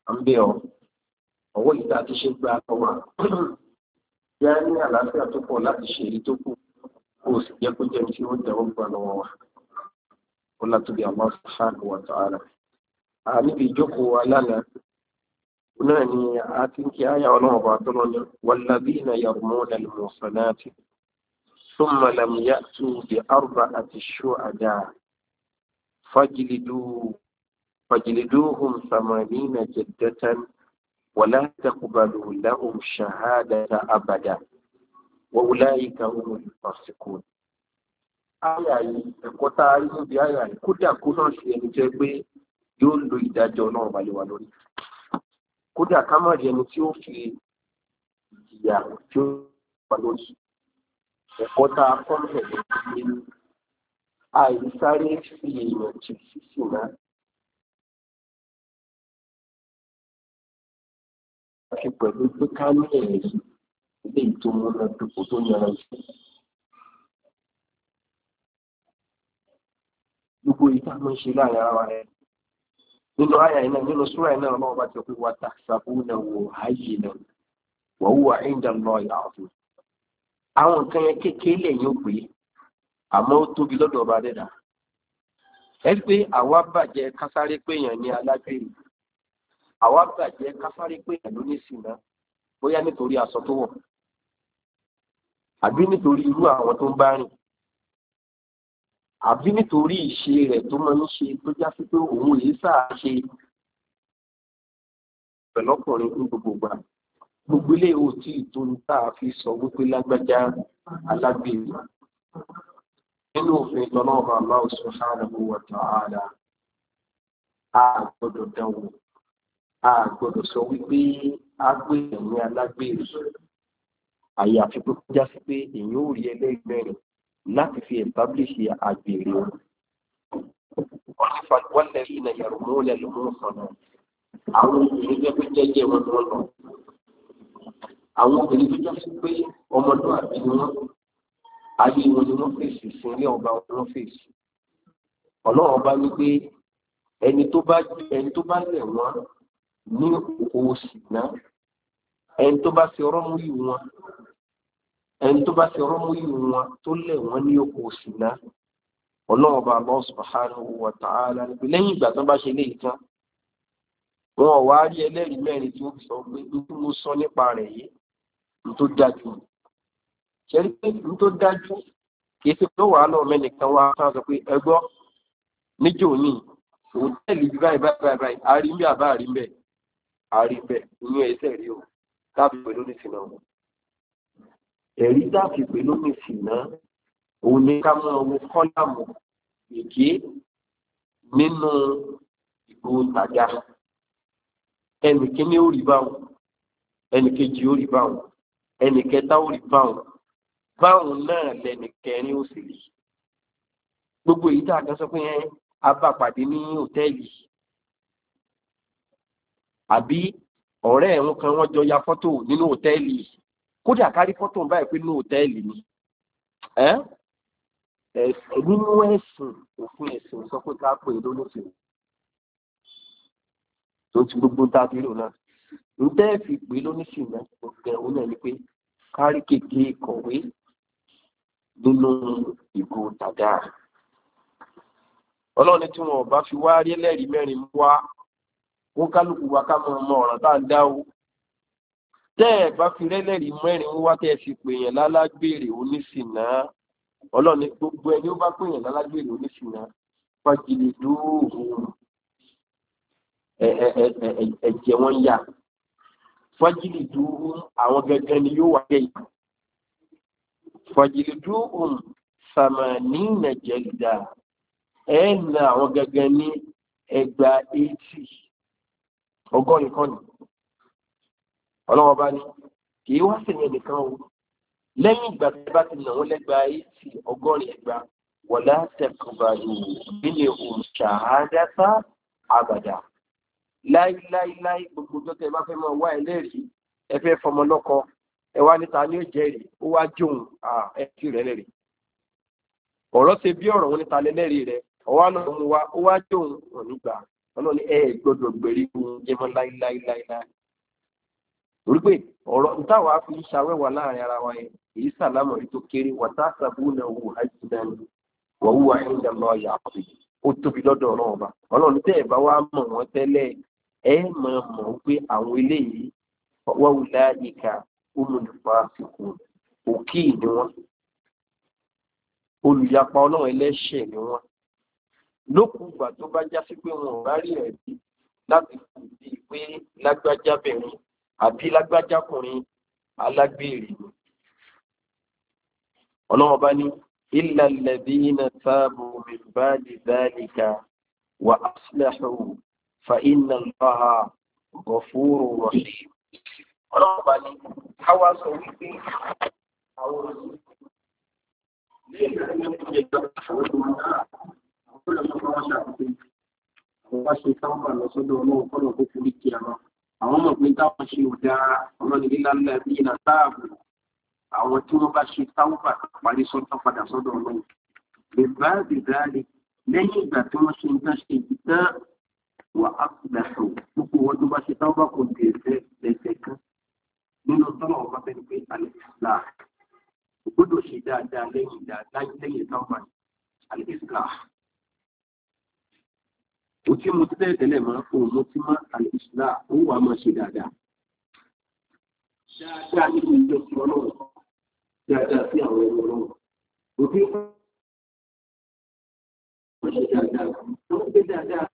àmbíọ̀ ọwọ́ ìta ti ṣe gba ọwà yá ní àlàáfíà tó pọ̀ láti ṣe èyí tó kù kó o sì jẹ́ kó jẹ́ tí ó tẹ̀wọ́ gbà lọ́wọ́ wa ó látòbí Allah subhanahu wa ta'ala. níbi ìjókòó alánà náà ni a ti ń kí àyà ọlọ́run ọba tó lọ́nà walladhina yarmuna al-muhsanati thumma lam ya'tu bi arba'ati shuhada' فاجلدوهم 80 جلدة ولا تقبلوا لهم شهادة أبدا وأولئك هم الفاسقون. àyà yìí ẹ̀kọ́ tá a rí níbi àyà yìí kódà kó náà ṣe ẹni jẹ́ pé yóò lo ìdájọ́ náà balẹ̀ wá lórí. kódà ká má rí ẹni tí ó fi ìjìyà tí ó wà lórí. ẹ̀kọ́ tá a kọ́ mẹ́rin ní àìsáré fi èèyàn jì sísì náà. Ṣe pẹ̀lú pé ká ní ẹ̀rí ilé ìtòmúná dùkú tó yára sí. Gbogbo ìta máa ń ṣe láàrin ara rẹ̀. Nínú àyà iná nínú súrà iná ọlọ́run bá ti pé wa tahsabunahu hayyinan wa huwa 'inda Allahi 'azim. Àwọn nǹkan yẹn kékeré lẹ́yìn ó pé àmọ́ ó tóbi lọ́dọ̀ ọba dẹ́dà. Ẹ rí pé àwa bàjẹ́ kásáré péyàn ní alágbèrè. Àwa bàjẹ́ kásáré péyàn ló ní sìnà bóyá nítorí aṣọ tó wọ̀ àbí nítorí irú àwọn tó ń bá rìn àbí nítorí ìṣe rẹ̀ tó máa ń ṣe tó já sí pé òun èyí sáà ṣe pẹ̀lọ́kùnrin ní gbogbo ìgbà. Gbogbo ilé ò tí ì tó ní tá a fi sọ wípé lágbájá alágbèrè. Nínú òfin ìtọ́lọ́ọ̀bà Allah subhanahu wa ta'ala, a gbọ́dọ̀ dánwò, a gbọ́dọ̀ sọ wípé a gbé ẹ̀mí alágbèrè. Àyàfi pé kó já sí pé èyàn ò rí ẹlẹ́gbẹ̀rin láti fi ẹ̀bábílìṣì àgbèrè wọn. Wọ́n lè rí ìnàyà rò mọ́ lẹ́nu mọ́ sọ̀nà. Àwọn obìnrin jẹ́ pé jẹ́jẹ́ wọn ni wọ́n lọ. Àwọn obìnrin tó já sí pé ọmọlúwàbí ni wọ́n. Ayé wọn ni wọ́n fèsì sí ilé ọba wọn fèsì. Ọlọ́run bá ní pé ẹni tó bá lẹ̀ wọ́n ní oṣù náà, ẹni tó bá fi ọ̀rọ̀ mú ìwù wọn, ẹni tó bá fi ọ̀rọ̀ mú ìwù wọn tó lẹ̀ wọ́n ní oṣù náà, Ọlọ́run bá Allah subhanahu wa ta'ala ní pé lẹ́yìn ìgbà tó bá ṣe léyìí tán, wọn ò wá rí ẹlẹ́rìí mẹ́rin tí ó sọ pé ní mo sọ nípa rẹ̀ yìí ní tó dájú. Ṣẹ́rí pé ní tó dájú kìí ṣe pé wàá lọ mẹ́nìkan wá ká sọ pé ẹgbọ́ níjò ní òtẹ́ẹ̀lì báyìí àárí ń bẹ àbá àrí ń bẹ àrí ń bẹ inú ẹsẹ̀ rí o táàbì pẹ̀lú nìsínà o. Ẹ̀rí táàbì pẹ̀lú nìsínà òun ní ká mọ owó kọ́lámù èké nínú ìbò tàjà. Ẹnì kíní ó rí báwọn, ẹnì kejì ó rí báwọn, ẹnì kẹta ó rí báwọn. Báwọn náà lẹ́nì kẹrin ó sì rí. Gbogbo èyí tá a kan sọ pé a bá pàdé ní hòtẹ́ẹ̀lì àbí ọ̀rẹ́ ẹ̀hún kan wọ́n jọ ya fọ́tò nínú hòtẹ́ẹ̀lì, kódà kárí fọ́tò báyìí pé nínú hòtẹ́ẹ̀lì ni. Nínú ẹ̀sìn òfin ẹ̀sìn sọ pé ká pè é lónìí tó ti gbogbo tá a ti rò náà. Ń tẹ́ fi pè é lónìí náà òfin ẹ̀hún náà ni pé kárí kékeré kọ̀wé nínú ìgò tàdá. Ọlọ́run tí wọn bá fi wá rí ẹlẹ́rìí mẹ́rin wá, wọ́n kálukú wa ká mọ ọ̀ràn tá à ń dá o. Tẹ́ ẹ̀ bá fi rẹ́lẹ́rìí mẹ́rin wá tẹ́ ẹ fi pèèyàn lálágbèrè oníṣìnà. Ọlọ́run gbogbo ẹni ó bá pèèyàn lálágbèrè oníṣìnà fagilé dóòhùn ẹ̀jẹ̀ wọn yá. Fagilé dóòhùn àwọn gẹ́gẹ́ ni yóò wáyé yìí. Fajliduhum 80 jalda, ẹ̀ẹ́nà àwọn gẹ́gẹ́ ní ẹgbà 80 ọgọ́rin kan ní. Ọlọ́wọ́ bá ní kìí wá sí ẹ̀yẹ nìkan o, lẹ́yìn ìgbà tí bá ti nà wọ́n lẹ́gbà 80 ọgọ́rin ẹgbà wala taqbalu minhum shahadata abada. Láíláíláí gbogbo tó tẹ bá fẹ́ máa wá ẹlẹ́rìí ẹ fẹ́ fọmọ lọ́kọ ẹ wá níta ní ó jẹ́rìí ó wá jóun ẹtì rẹ̀ lẹ́rìí. Ọ̀rọ̀ ṣe bí ọ̀rọ̀ wọn níta lẹ́lẹ́rìí rẹ̀ ọwá náà mú wa ó wá jóun wọn nígbà ọlọ́ni gbọ́dọ̀ gbèrí fún jẹmọ́ láíláíláíláí. orí pé ọ̀rọ̀ táwa fi ṣàwẹ́wà láàrin ara wa yẹn èyí sàlámọ̀ rí tó kéré wàtá sàbúnà wù àjìdán wàhùwà ẹ̀ńdà lọ yàtọ̀ ó tóbi lọ́dọ̀ ọlọ́run ọlọ́run tẹ́ ẹ̀ bá wá mọ̀ wọ́n tẹ́lẹ̀ mọ̀ pé àwọn eléyìí wọ́n wù láyìíká olùfà àsìkò òkè ni wọ́n olùyapa ọlọ́run ẹlẹ́ṣẹ̀ ni wọ́n lókùn ìgbà tó bá já sí pé wọn ò bá rí ẹ̀rí láti fi pé lágbájábìnrin àbí lágbájákùnrin alágbèrè ni ọlọ́run bá ní illa alladhina tabu min ba'di dhalika wa aslahu fa inna Allaha ghafurur rahim. ọlọ́run bá ní káwá sọ wípé àwọn wá ṣe sáńbà lọ́sọ́dọ̀ ọlọ́run kọ́nà tó fi kí àwọn ọmọ pé táwọn ṣe ò dáa ọlọ́ni lílálẹ́ bí iná táàbù àwọn tí wọ́n bá ṣe sáńbà parí sọ́tọ̀ padà sọ́dọ̀ ọlọ́run lè bá dìdáàlì lẹ́yìn ìgbà tí wọ́n ṣe ń dá ṣe ìdá wà á gbàṣọ gbogbo wọn tó bá ṣe sáńbà kò dé ẹsẹ̀ kan nínú tọ́lọ̀ ọba bẹ́ẹ̀ ni pé alẹ́sìlá gbọ́dọ̀ ṣe dáadáa lẹ́yìn sáńbà alẹ́sìlá òtí mo ti tẹ́lẹ̀ máa fún mo ti máa àlèṣìlá ó wà máa ṣe dáadáa nínú ìjọ sí ọlọ́run dáadáa sí àwọn ẹ̀rọ ọlọ́run òtí wọ́n ṣe dáadáa wọ́n gbé dáadáa.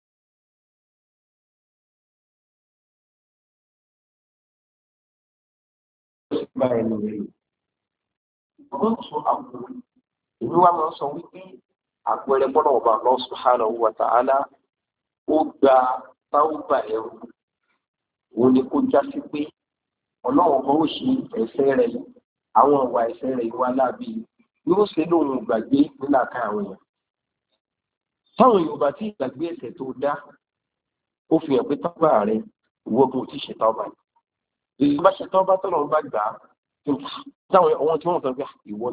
wọ́n sọ àwọn ìlú wa máa ń sọ wípé àpẹẹrẹ bọ́lá ọba Allah subhanahu wa ta'ala ó gba táwùbà ẹrù òun ni kó já sí pé ọlọ́run kan ó ṣe ẹ̀ṣẹ̀ rẹ̀ àwọn ìwà ẹ̀ṣẹ̀ rẹ̀ ìwà láàbí yóò ṣe lóhun gbàgbé nílàkà àwọn èèyàn táwọn Yorùbá tí ìgbàgbé ẹ̀ṣẹ̀ tó dá ó fi hàn pé táwùbà rẹ̀ ìwọ́gun ti ṣe táwùbà yìí ìgbà ṣe táwùbà tọ́lọ́run bá gbà á táwọn ọ̀wọ́n tí wọ́n sọ pé ìwọ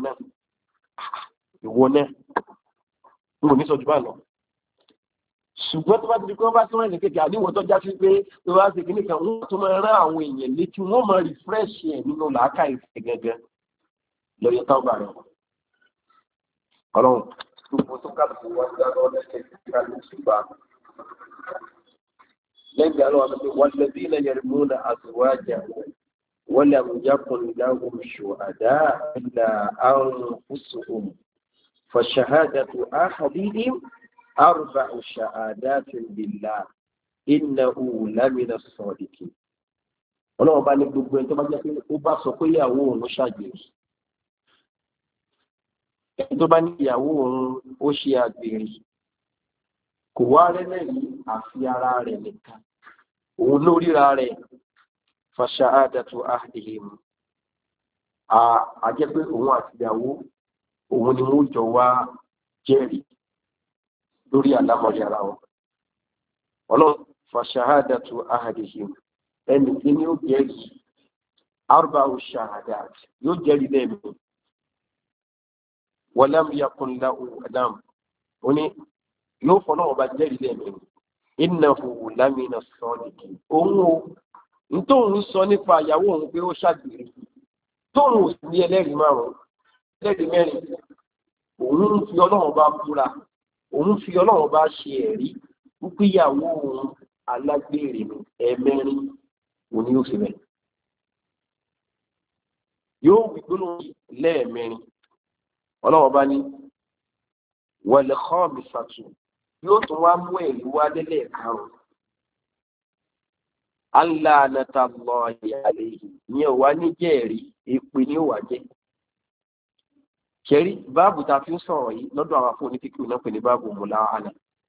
náà mo ní sọ́jú bá lọ ṣùgbọ́n tó bá ti di pé wọ́n bá tí wọ́n ní kéèké àdíwọ̀ tó já sí pé tó bá ṣe kí nìkan wọ́n tó máa rán àwọn èèyàn létí wọ́n máa refresh ẹ̀ nínú làákà ìfẹ́ gẹ́gẹ́ lọ́yọ̀ táwọn bá rẹ̀ ọlọ́run gbogbo tó kàbùkù wọn ti dáná lẹ́sẹ̀ kíkà ló ṣùgbọ́n lẹ́yìn àlọ́ àti wọn lẹ́bí ilẹ̀ yẹn mú na àtúwájà wọ́n lè mú yàkùn ìdáhùn ṣùhàdá ìlà àrùn fúsùn فشهادة أحدهم 4 شهادات بالله إنه لمن الصادقين. ọlọ́run bá ní gbogbo ẹni tó bá jẹ́ pé ó bá sọ pé ìyàwó òun ṣàgbèrè ẹni tó bá ní ìyàwó òun ó ṣe àgbèrè kò wá rẹ́lẹ́rìí àfi ara rẹ̀ nìkan òun ló ríra rẹ̀ فشهادة أحدهم a jẹ́ pé òun àti ìyàwó òun ni wọ́n jọ wá jẹ́rìí lórí àlámọ̀rí ara wọn. ọlọ́run fashahadatu ahadihim ẹni tí ni ó jẹ́rìí 4 shahadat yóò jẹ́rìí lẹ́ẹ̀mí walam yakun lahu adam ó ní yóò fọ́nà ọba jẹ́rìí lẹ́ẹ̀mí innahu lamina sadiqin òun o nítorí sọ nípa ìyàwó òun pé ó ṣàgbèrè tóun ò sí ní ẹlẹ́rìí 5 ẹlẹ́rìí 4 òun fi ọlọ́run bá búra òun fi ọlọ́run bá ṣe ẹ̀rí wípé ìyàwó òun alágbèrè 4 òun yóò fi bẹ̀. yóò wí gbólóhùn 4 ọlọ́run bá ní wal khamisatu yóò tún wá mú ẹ̀rí wá lẹ́lẹ́ẹ̀karùn-ún Allah natallahi alayhi ìyẹn wá ní jẹ́ẹ̀rí èpè ní ó wà jẹ́. kẹrí báàbù tá a fi ń sọ̀rọ̀ yìí lọ́dọ̀ àwọn afọ́ onífíkì náà pè ní báàbù mùláhánà.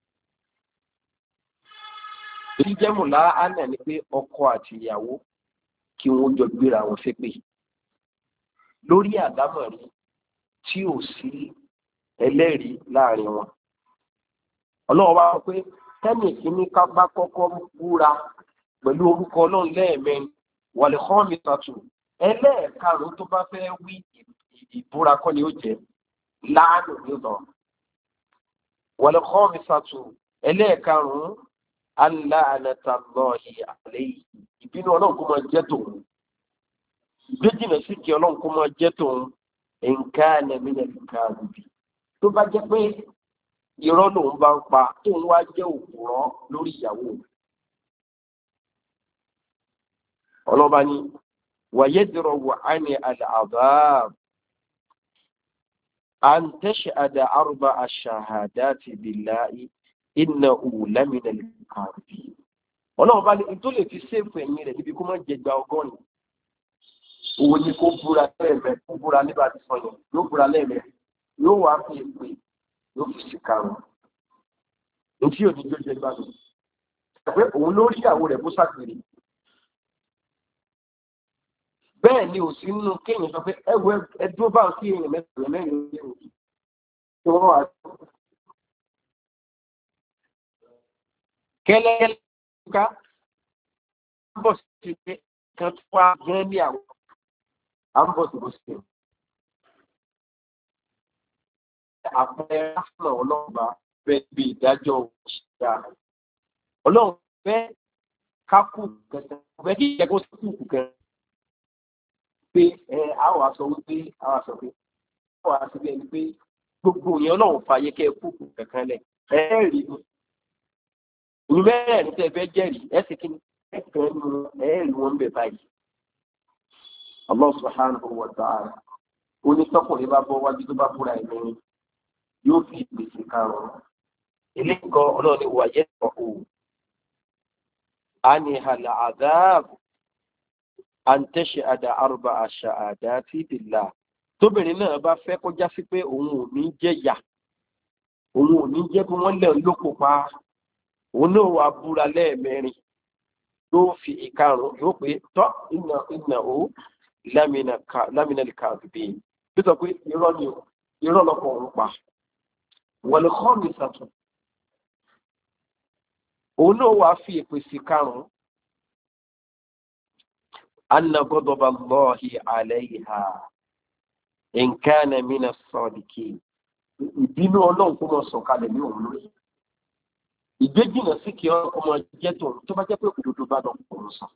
èyí jẹ́ mùláhánà ni pé ọkọ àti ìyàwó kí wọ́n jọ gbéra wọn ṣépè lórí àdámọ̀rí tí ò sí ẹlẹ́rìí láàrin wọn. ọlọ́run wá pé tẹ́nì kìíní ká bá kọ́kọ́ búra pẹ̀lú orúkọ ọlọ́run 4 wal khamisatu ẹlẹ́ẹ̀karùn-ún tó bá fẹ́ wí ìbúra kọ́ ni ó jẹ́ láàánú ní ọ̀dọ̀ wal khamisatu ẹlẹ́ẹ̀karùn-ún aláàánátàlọ́ọ̀hì àlẹ́yìí ìbínú ọlọ́run kó máa jẹ́ tòun ìgbéjìnà sí kí ọlọ́run kó máa jẹ́ tòun nǹkan ẹ̀mínà nǹkan àgùbì tó bá jẹ́ pé irọ́ lòun bá ń pa tóun wá jẹ́ òpùrọ́ lórí ìyàwó ọlọ́ba ni wàyẹ́dìrọ̀ wà á ní àdáàb an tashhada arba'a shahadati billahi innahu lamina al-kadhibin ọlọ́run bá ní tó lè fi ṣéèfù ẹ̀yìn rẹ̀ níbi kó má jẹ gba ọgọ́rin òun ni kó búra lẹ́ẹ̀mẹ́ kó búra nígbà tí sọ yẹn yóò búra lẹ́ẹ̀mẹ́ yóò wá fi èpè yóò fi ṣìkàrùn etí òní tó jẹ gbàdùn pé òun ló rí ìyàwó rẹ̀ bó ṣàgbèrè bẹ́ẹ̀ ni ò sí nínú kéèyàn sọ pé ẹdúró bá kí èèyàn mẹ́sàn-án mẹ́rin ní òkè tí wọ́n wà kẹ́lẹ́kẹ́lẹ́ ká bọ̀ sí pé kan tó wá gan ní àwọn àbọ̀sibọ̀sì àpẹẹrẹ fún ọlọ́ọ̀bá bẹ́ẹ̀ bí ìdájọ́ òṣìṣẹ́ ọlọ́run fẹ́ kákù kẹsàn-án ọ̀fẹ́ kí ìjẹ́kọ́ sí kùkù kẹsàn-án pé àwọn aṣọ wípé àwọn aṣọ pé àwọn aṣọ bí ẹni pé gbogbo yẹn ọlọ́run fààyè kẹ́ kùkù kankan lẹ̀ ẹ̀ẹ́rì ni ìlú mẹ́rẹ̀ẹ̀rin tẹ́ fẹ́ jẹ́rìí ẹ̀sìn kí ni ẹ̀kan ní ẹ̀ẹ́rì wọn ń bẹ̀ báyìí. Allah subhanahu wa ta'ala onítọ́kùnrin bá bọ́ wájú tó bá búra ẹ̀mí yóò fi ìpèsè karùn-ún eléyìí kan ọlọ́run ní wàyẹ̀ ọ̀hún àní hàlà àdáàbò àǹtẹ̀ṣẹ̀ àdá àrùbá àṣà àdá tí ìdìlà tóbìnrin náà bá fẹ́ kọjá sí pé òun ò ní jẹ́ yà òun ò ní jẹ́ bí wọ́n lẹ̀ lóko pa òun náà wà búra lẹ́ẹ̀mẹrin yóò fi ìkarùn yóò pé tọ́ ìnà ó lámìnà kàdùbí bí sọ pé irọ́ ni irọ́ lọ́pọ̀ òun pa wọ̀lẹ̀ kọ́ọ̀mì sàtún òun náà wà fi ìpèsè karùn anna ghadaba Allahi alayha in kana mina as-sadiqin ìbínú ọlọ́run kó mọ̀ sọ̀kalẹ̀ ní òun lórí ìgbéjìnà sí kí ọmọ jẹ́ tó tó bá jẹ́ pé òdodo bá dán kò ń sọ.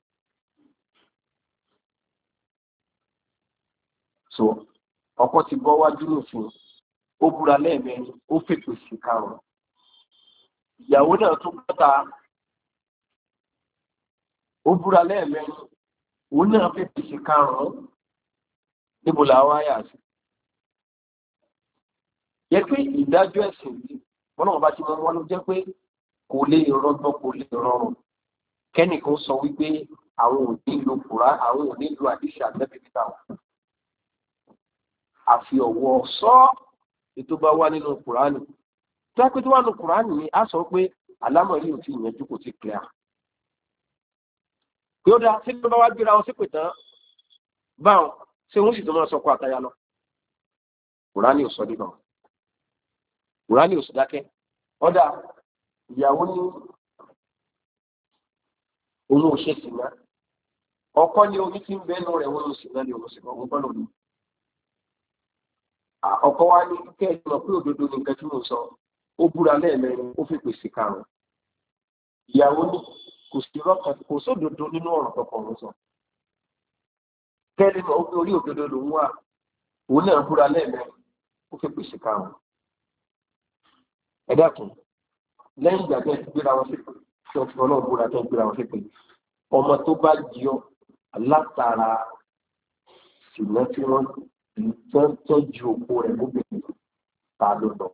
so ọkọ ti bọ́ wájú nìfún ó búra lẹ́ẹ̀mẹ́rin ó fètò sí karùn-ún ìyàwó náà tó gbọ́ta ó búra lẹ́ẹ̀mẹ́rin òun náà fètò sí karùn-ún níbo làwọn àyà sí. yẹ pé ìdájọ́ ẹ̀sìn yìí wọn náà bá ti mọ wọn ló jẹ́ pé kò lè rọgbọ kò lè rọrùn kẹ́nìkan sọ wípé àwọn ò ní lo kùrá àwọn ò ní lo àdìsí àtẹ́bìtì àwọn àfi ọ̀wọ́ sọ ètò bá wà nínú kùránì tó wá pé tó wà nínú kùránì ni a sọ pé àlámọ̀ yìí ò ti yànjú kò ti clear pé ó dá sí pé bá wá gbéra wọn sípè tán báwọn ṣé wọn sì tó máa sọ kó àtayá lọ kùránì ò sọ nígbà kùránì ò sì dákẹ́ ọ̀dà ìyàwó ní òun ò ṣe sìnà ọkọ ní omi tí ń bẹnu rẹ̀ wọn ò sìnà ní òun sìnà òun gbọ́dọ̀ ní. ọkọ wa ní kẹ́ẹ̀dì mọ̀ pé òdodo ní nǹkan tí mo sọ ó búra lẹ́ẹ̀mẹrin ó fi pèsè karùn-ún ìyàwó ní kò sí rọ́kàn kò sódodo nínú ọ̀rọ̀ kankan ló sọ kẹ́ẹ̀dì mọ̀ pé orí òdodo lòun wà òun náà búra lẹ́ẹ̀mẹrin ó fi pèsè karùn-ún. ẹ dákun lẹ́yìn ìgbà tó ń gbéra wọn sípò tí wọ́n fi ọlọ́run búra tó ń gbéra wọn sípò ọmọ tó bá jọ látara ṣùgbọ́n tí wọ́n tọ́jú òkú rẹ̀ lóbìnrin ta ló lọ.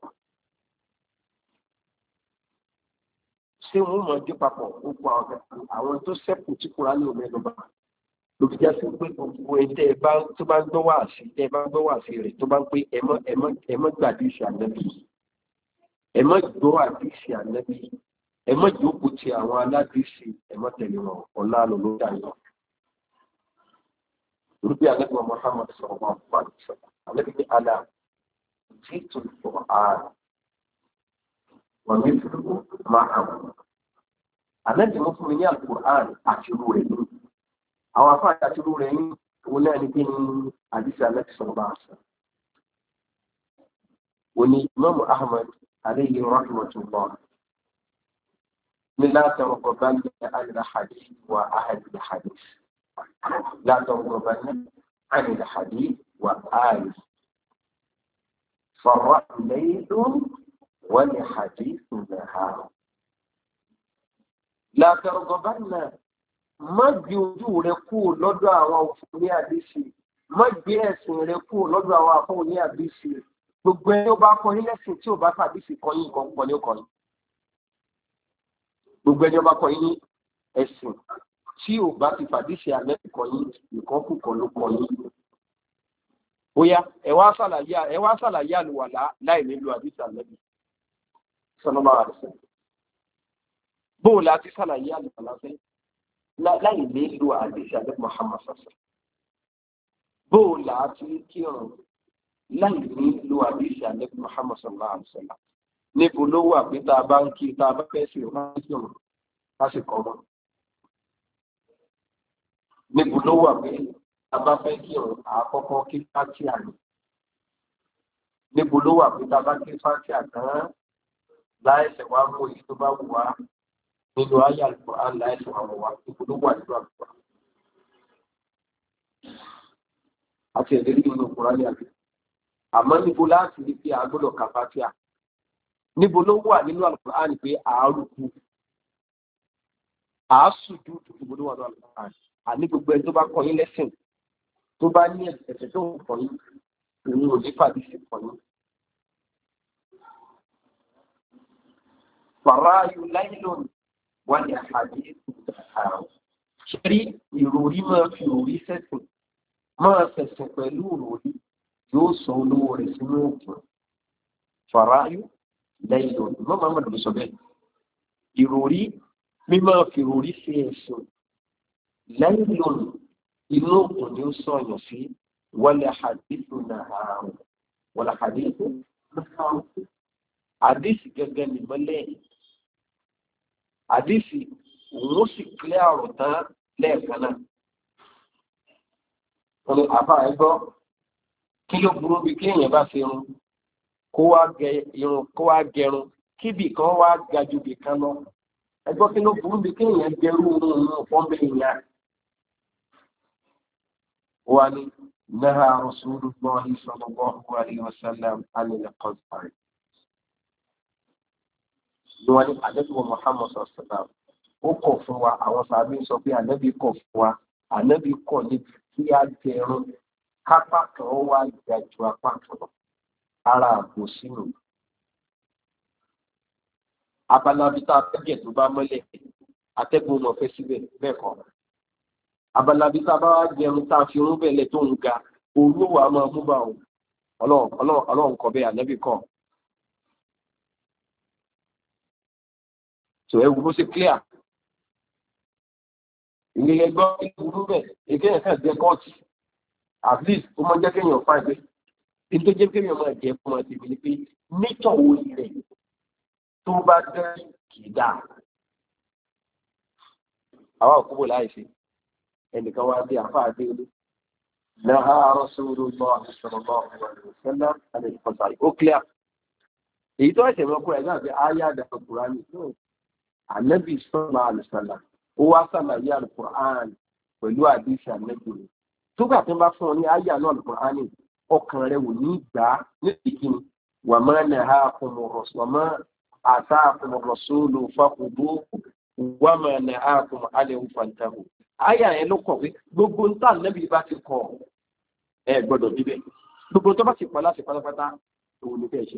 ṣé wọ́n mọ̀ dé papọ̀ gbogbo àwọn tó ṣẹ́kù tí kúrá ní omi ẹ̀dọ́gba lóbi já sí pé gbogbo ẹ̀dẹ́ tó bá ń gbọ́ wá sí rẹ̀ tó bá ń pé ẹ̀mọ́ gbàdúrà ìṣàlẹ́bí ẹ má gbọ́ àdìsí ànábì ẹ má jókòó ti àwọn aládìsí ẹ má tẹ̀lé wọn ọ̀la ló ló dà yọ. Rúbí ànábì Muhammad sallallahu alaihi wasallam ànábì ní àlà tí tó fọ ààrẹ wọn ní fúlùkù máa hàn. Ànábì mú fún mi ní Al-Qur'an àti irú rẹ̀ ní. Àwọn afáàní àti irú rẹ̀ ní òun náà ní kí ni àdìsí ànábì sallallahu alaihi wasallam. Òní Imam Ahmad عليه رحمة الله لا ترغبن عن الحديث وأهل الحديث لا ترغبن عن الحديث وآله فالرأي ليل والحديث نهار لا ترغبن má gbé ojú rẹ kúrò lọ́dọ̀ àwọn òfin ní àdìsí má gbé ẹ̀sìn rẹ kúrò lọ́dọ̀ àwọn àfọwọ́ ní àdìsí gbogbo ẹni ó bá kọ́ yín lẹ́sìn tí ò bá fàdìsí kọ́ yín nǹkan pọ̀ ní ọkọ̀ yín gbogbo ẹni ó bá kọ́ yín ní ẹ̀sìn tí ò bá ti fàdìsí àlẹ́ kọ́ yín nǹkan kù kọ́ ló kọ́ yín. bóyá ẹ wá ṣàlàyé àlùwàlá láì nílò àdìsí àlẹ́bí sọ́nà bá wà lẹ́sìn bóòlù àti ṣàlàyé àlùwàlá fẹ́ láì nílò àdìsí àlẹ́ Muhammad sọ̀sọ̀ bóòlù àti kírun láì nílò àdìsí àlẹ́ Muhammad sallallahu alaihi wasallam níbo ló wà pé tá a bá ń kí tá a bá fẹ́ sí ọ̀rọ̀ kírun lásìkò wọn níbo ló wà pé tá a bá fẹ́ kírun àkọ́kọ́ kí fátíà àná níbo ló wà pé tá a bá kí fátíà àtàn láìsẹ̀ wá mú èyí tó bá wù wá nínú ayé Al-Qur'an láìsẹ̀ wá mú wá níbo ló wà nínú Al-Qur'an àti ẹ̀dẹ́rì nínú Qur'an ní àgbẹ̀ àmọ́ níbo láti rí pé a gbọ́dọ̀ ka fátíà níbo ló wà nínú Al-Qur'an pé àárùkù àásùdù níbo ló wà nínú Al-Qur'an àní gbogbo ẹni tó bá kọ́ yín lẹ́sìn tó bá ní ẹ̀sẹ̀ tó ń kọ́ yín òun ò ní fàdísì kọ́ yín. fàráyù láìlónì wà ní àhàdí àrùn ṣẹ́rí ìròrí máa fi òrí sẹ́sìn máa sẹ̀sìn pẹ̀lú òrí yóò sọ olówó rẹ̀ sínú òkun fàráyù láìlónì mọ́ máa mọ̀ sọ bẹ́ẹ̀ ìròrí mímọ́ fi òrí sí ẹ̀sìn láìlónì inú òkun ni ó sọ̀yàn sí wọlé àdìsù náà wọlé àdìsù náà àdìsì gẹ́gẹ́ ní mọ́lẹ̀ àdìsì òun ó sì kílẹ̀ ọ̀rọ̀ tán lẹ́ẹ̀kan náà wọn ni àbá ẹgbọ́ kí ló burú bí kí èèyàn bá fi irun kó wá gẹrun kíbì kan wá ga ju bì kan lọ ẹgbọ́ kí ló burú bí kí èèyàn gẹrú òun fọ́nbẹ́ èèyàn wà ní náà Rasulullahi sallallahu alaihi wasallam alẹ́ kọ́sàrì ni wọ́n ní àdẹ́bíwọ̀ Muhammad sallallahu ó kọ̀ fún wa àwọn sàbí sọ pé ànábì kọ̀ fún wa ànábì kọ̀ níbi kí á gẹrun kápá kan wá ga ju apá kan lọ ara àbò sínú abalabi tá a tẹ́gẹ̀ tó bá mọ́lẹ̀ atẹ́gùn ọmọ fẹ́ síbẹ̀ bẹ́ẹ̀ kọ́ abalabi tá a bá gẹrun tá a fi irun bẹ̀lẹ̀ tó ń ga olówó a máa mú bá òun ọlọ́run kọ̀ bẹ́ẹ̀ ànábì kọ̀ tó ẹ wo bó ṣe clear ìrìnlẹ̀ gbọ́ ìlú bẹ̀ èké ẹ̀ka jẹ́ kọ́ọ̀tì at least ó máa jẹ́ kéèyàn fáìn pé ní tó jẹ́ kéèyàn máa jẹ́ fún ọtí mi ni pé nítọ̀wò ilẹ̀ tó bá dẹ́ kì í dáa àwa òkúbò láìsí ẹnìkan wá dé àfáà dé olú náà Rasulullah sallallahu alaihi wasallam alẹ́ ìfọ̀sàrí ó clear èyí tó ẹ̀sẹ̀ mọ́kúrẹ́ náà fi áyá àdàkọ̀ Kùránì ànábì sallallahu alaihi wasallam ó wá sàlàyé Al-Qur'an pẹ̀lú àdìsí ànábì rẹ̀ tó gbà tó bá fún ọ ní áyá náà Al-Qur'an ọkàn rẹ̀ wò ní ìgbà ní ìkíni wà máa nà ha wà máa àtà rasulu fakhudhuhu wà máa nà ha alayhi fantahu áyá yẹn ló kọ̀ pé gbogbo nta ànábì bá ti kọ̀ ẹ gbọ́dọ̀ bíbẹ̀ gbogbo tó bá ti pọ̀ láti pátápátá òun ní bẹ́ẹ̀ ṣe.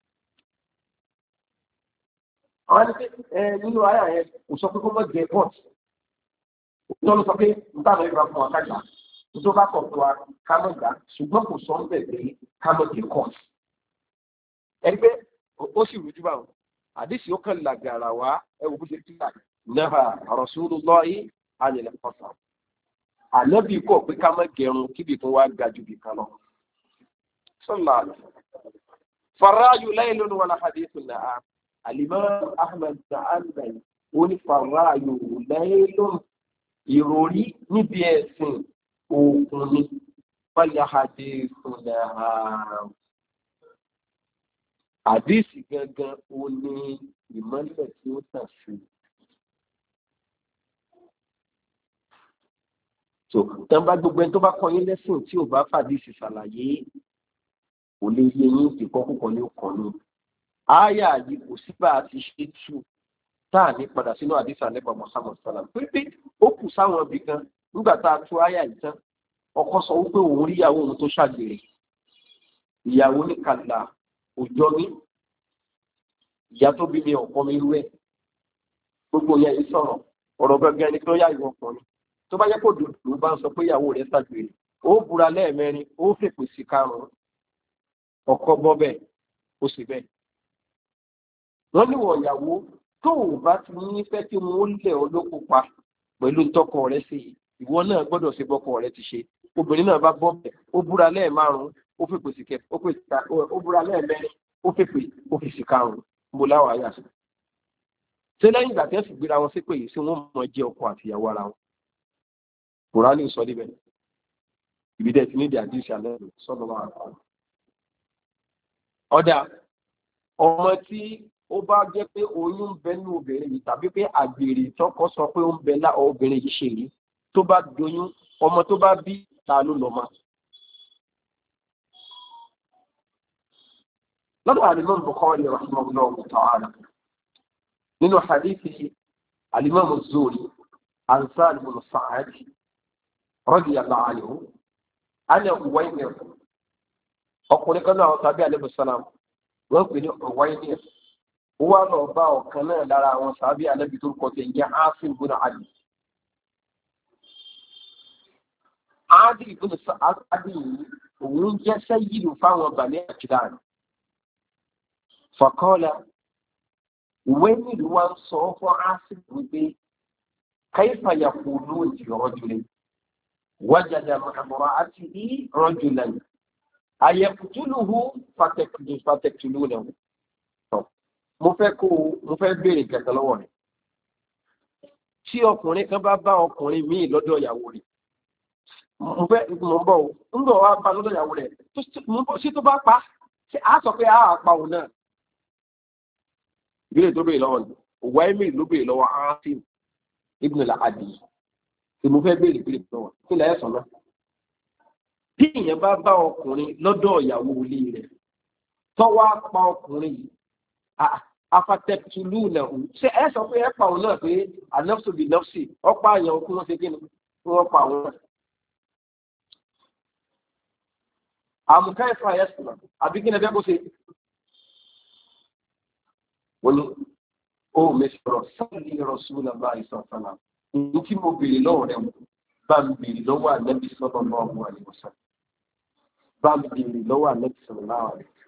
àwọn ẹni pé nínú ayé yẹn kò sọ pé kó mọ̀ jẹ pọ́t tó ló sọ pé nígbà náà ìgbà fún wa kájà tó bá kọ̀ fún wa ká mọ̀ gbà ṣùgbọ́n kò sọ ń bẹ̀ pé ká mọ̀ jẹ pọ́t. ẹni pé ó sì rújú báwọn àdìsí ó kàn làgàrà wá ẹ wò bó ṣe kíkà náà Rasulullahi alẹ́ kọ́sà ànábì kọ̀ pé ká mọ̀ gẹrun kíbi tó wá ga ju bì kan lọ. sọ́nà fàráyù laylun wala hadithun nahar Al-Imam Ahmad Sa'adai onífàráyò lẹ́yìn ìròrí níbi ẹ̀sìn òkun ni wáyà hadithun nahar. Àdìsí gangan ó ní ìmọ́lẹ̀ tí ó tàn sí so tán bá gbogbo ẹni tó bá kọ́ yín lẹ́sìn tí ò bá fàdísì ṣàlàyé kò lè yé yín ìkọ́kùkọ ní ọkàn ní àyà yìí kò sí bá a ti ṣe tú táà ní padà sínú àdìsá nípa Muhammad sallam pé ó kù sáwọn ibì kan nígbà tá a tú àyà yìí tán ọkọ sọ wípé òun rí ìyàwó òun tó ṣàgbèrè ìyàwó ní kàlà òjọ mi ìyá tó bí mi ọkọ mi rú ẹ gbogbo yẹn yìí sọ̀rọ̀ ọ̀rọ̀ gẹ́gẹ́ ni tó yá ìwọ ọkùnrin tó bá yẹ kó dòdò bá ń sọ pé ìyàwó rẹ̀ ṣàgbèrè ó búra lẹ́ẹ̀mẹrin ó fèpè sí karùnún ọkọ bọ́ bẹ́ẹ̀ ó sì bẹ́ẹ̀ wọ́n níwọ̀ ìyàwó tó o bá ti ní fẹ́ kí wọ́n lẹ̀ ọ́ lóko pa pẹ̀lú tọkọ rẹ̀ sí ìwọ náà gbọ́dọ̀ ṣe bọ́kọ rẹ̀ ti ṣe obìnrin náà bá bọ́ bẹ́ẹ̀ ó búra lẹ́ẹ̀márùn ó fèpè sí kẹ ó búra lẹ́ẹ̀mẹrin ó fèpè ó fi sí karùnún mo láwàá yà sí ṣé lẹ́yìn ìgbà tẹ́sí gbéra wọn sí pé yìí sí wọ́n mọ̀ jẹ́ ọkọ àtìyàwó ara wọn Kùránì sọ níbẹ̀ ibi dẹ̀ ti ní ìdí àdìsí alẹ́ sọ́dọ̀ wà á ọ̀dà ọmọ tí ó bá jẹ́ pé oyún ń bẹ ní obìnrin yìí tàbí pé àgbèrè tọkọ sọ pé ó ń bẹ lá obìnrin yìí ṣe rí tó bá doyún ọmọ tó bá bí ta ló lọ́mọ. lọ́dọ̀ Al-Imam Bukhari rahimahullahu ta'ala nínú hadithi Al-Imam Az-Zuhri an Salim bin Sa'ad radiyallahu anhu ana Uwaymir ọkùnrin kan náà tàbí alẹ́ sàlám wọ́n pè ní Uwaymir ó wá lọ bá ọ̀kan náà lára àwọn sàbí alẹ́bí tó kọ́ tẹ̀ jẹ́ Asim bin Ali. Adi bin Adi òun jẹ́ sayyidu fáwọn Bani Ajlan. Faqala Uwaymir wá ń sọ fún Asim wípé kayfa yaquluna li rajulin wajada ma'a imra'atihi rajulan ayẹ̀kùtùlùhù fàtẹ̀kùtùlùhù. mo fẹ́ béèrè kẹta lọ́wọ́ rẹ̀ tí ọkùnrin kan bá bá ọkùnrin míì lọ́dọ̀ ìyàwó rẹ̀ mo ń bọ̀ wá bá lọ́dọ̀ ìyàwó rẹ̀ sí tó bá pa ṣe á sọ pé á pa òun náà. ìbéèrè tó béèrè lọ́wọ́ ni Uwaymir ló béèrè lọ́wọ́ Asim ibn al-Adi tí mo fẹ́ béèrè lọ́wọ́ kí lẹ́yìn sọ náà. Bí ìyẹn bá bá ọkùnrin lọ́dọ̀ ìyàwó ilé rẹ̀ tọ́wọ́ pa ọkùnrin yìí afatẹ́tulú náà ṣe ẹ sọ pé ẹ pa òun náà pé anọ́fṣù bí nọ́fṣì ọ̀pá àyàn òkú wọn ṣe kí ni wọ́n pa òun náà. àmùká ẹ̀fọ́ àyẹ̀sùn náà àbí kí ni ẹgbẹ́ kó ṣe. wọ́n ní ó mẹ́sọ̀rọ̀ sáàlì Rasulullah sallallahu alaihi wasallam ní tí mo béèrè lọ́wọ́ rẹ̀ bá mi béèrè lọ́wọ́ Ànábì sallallahu alaihi wasallam. bá mi béèrè lọ́wọ́ Ànábì sallallahu alaihi wasallam.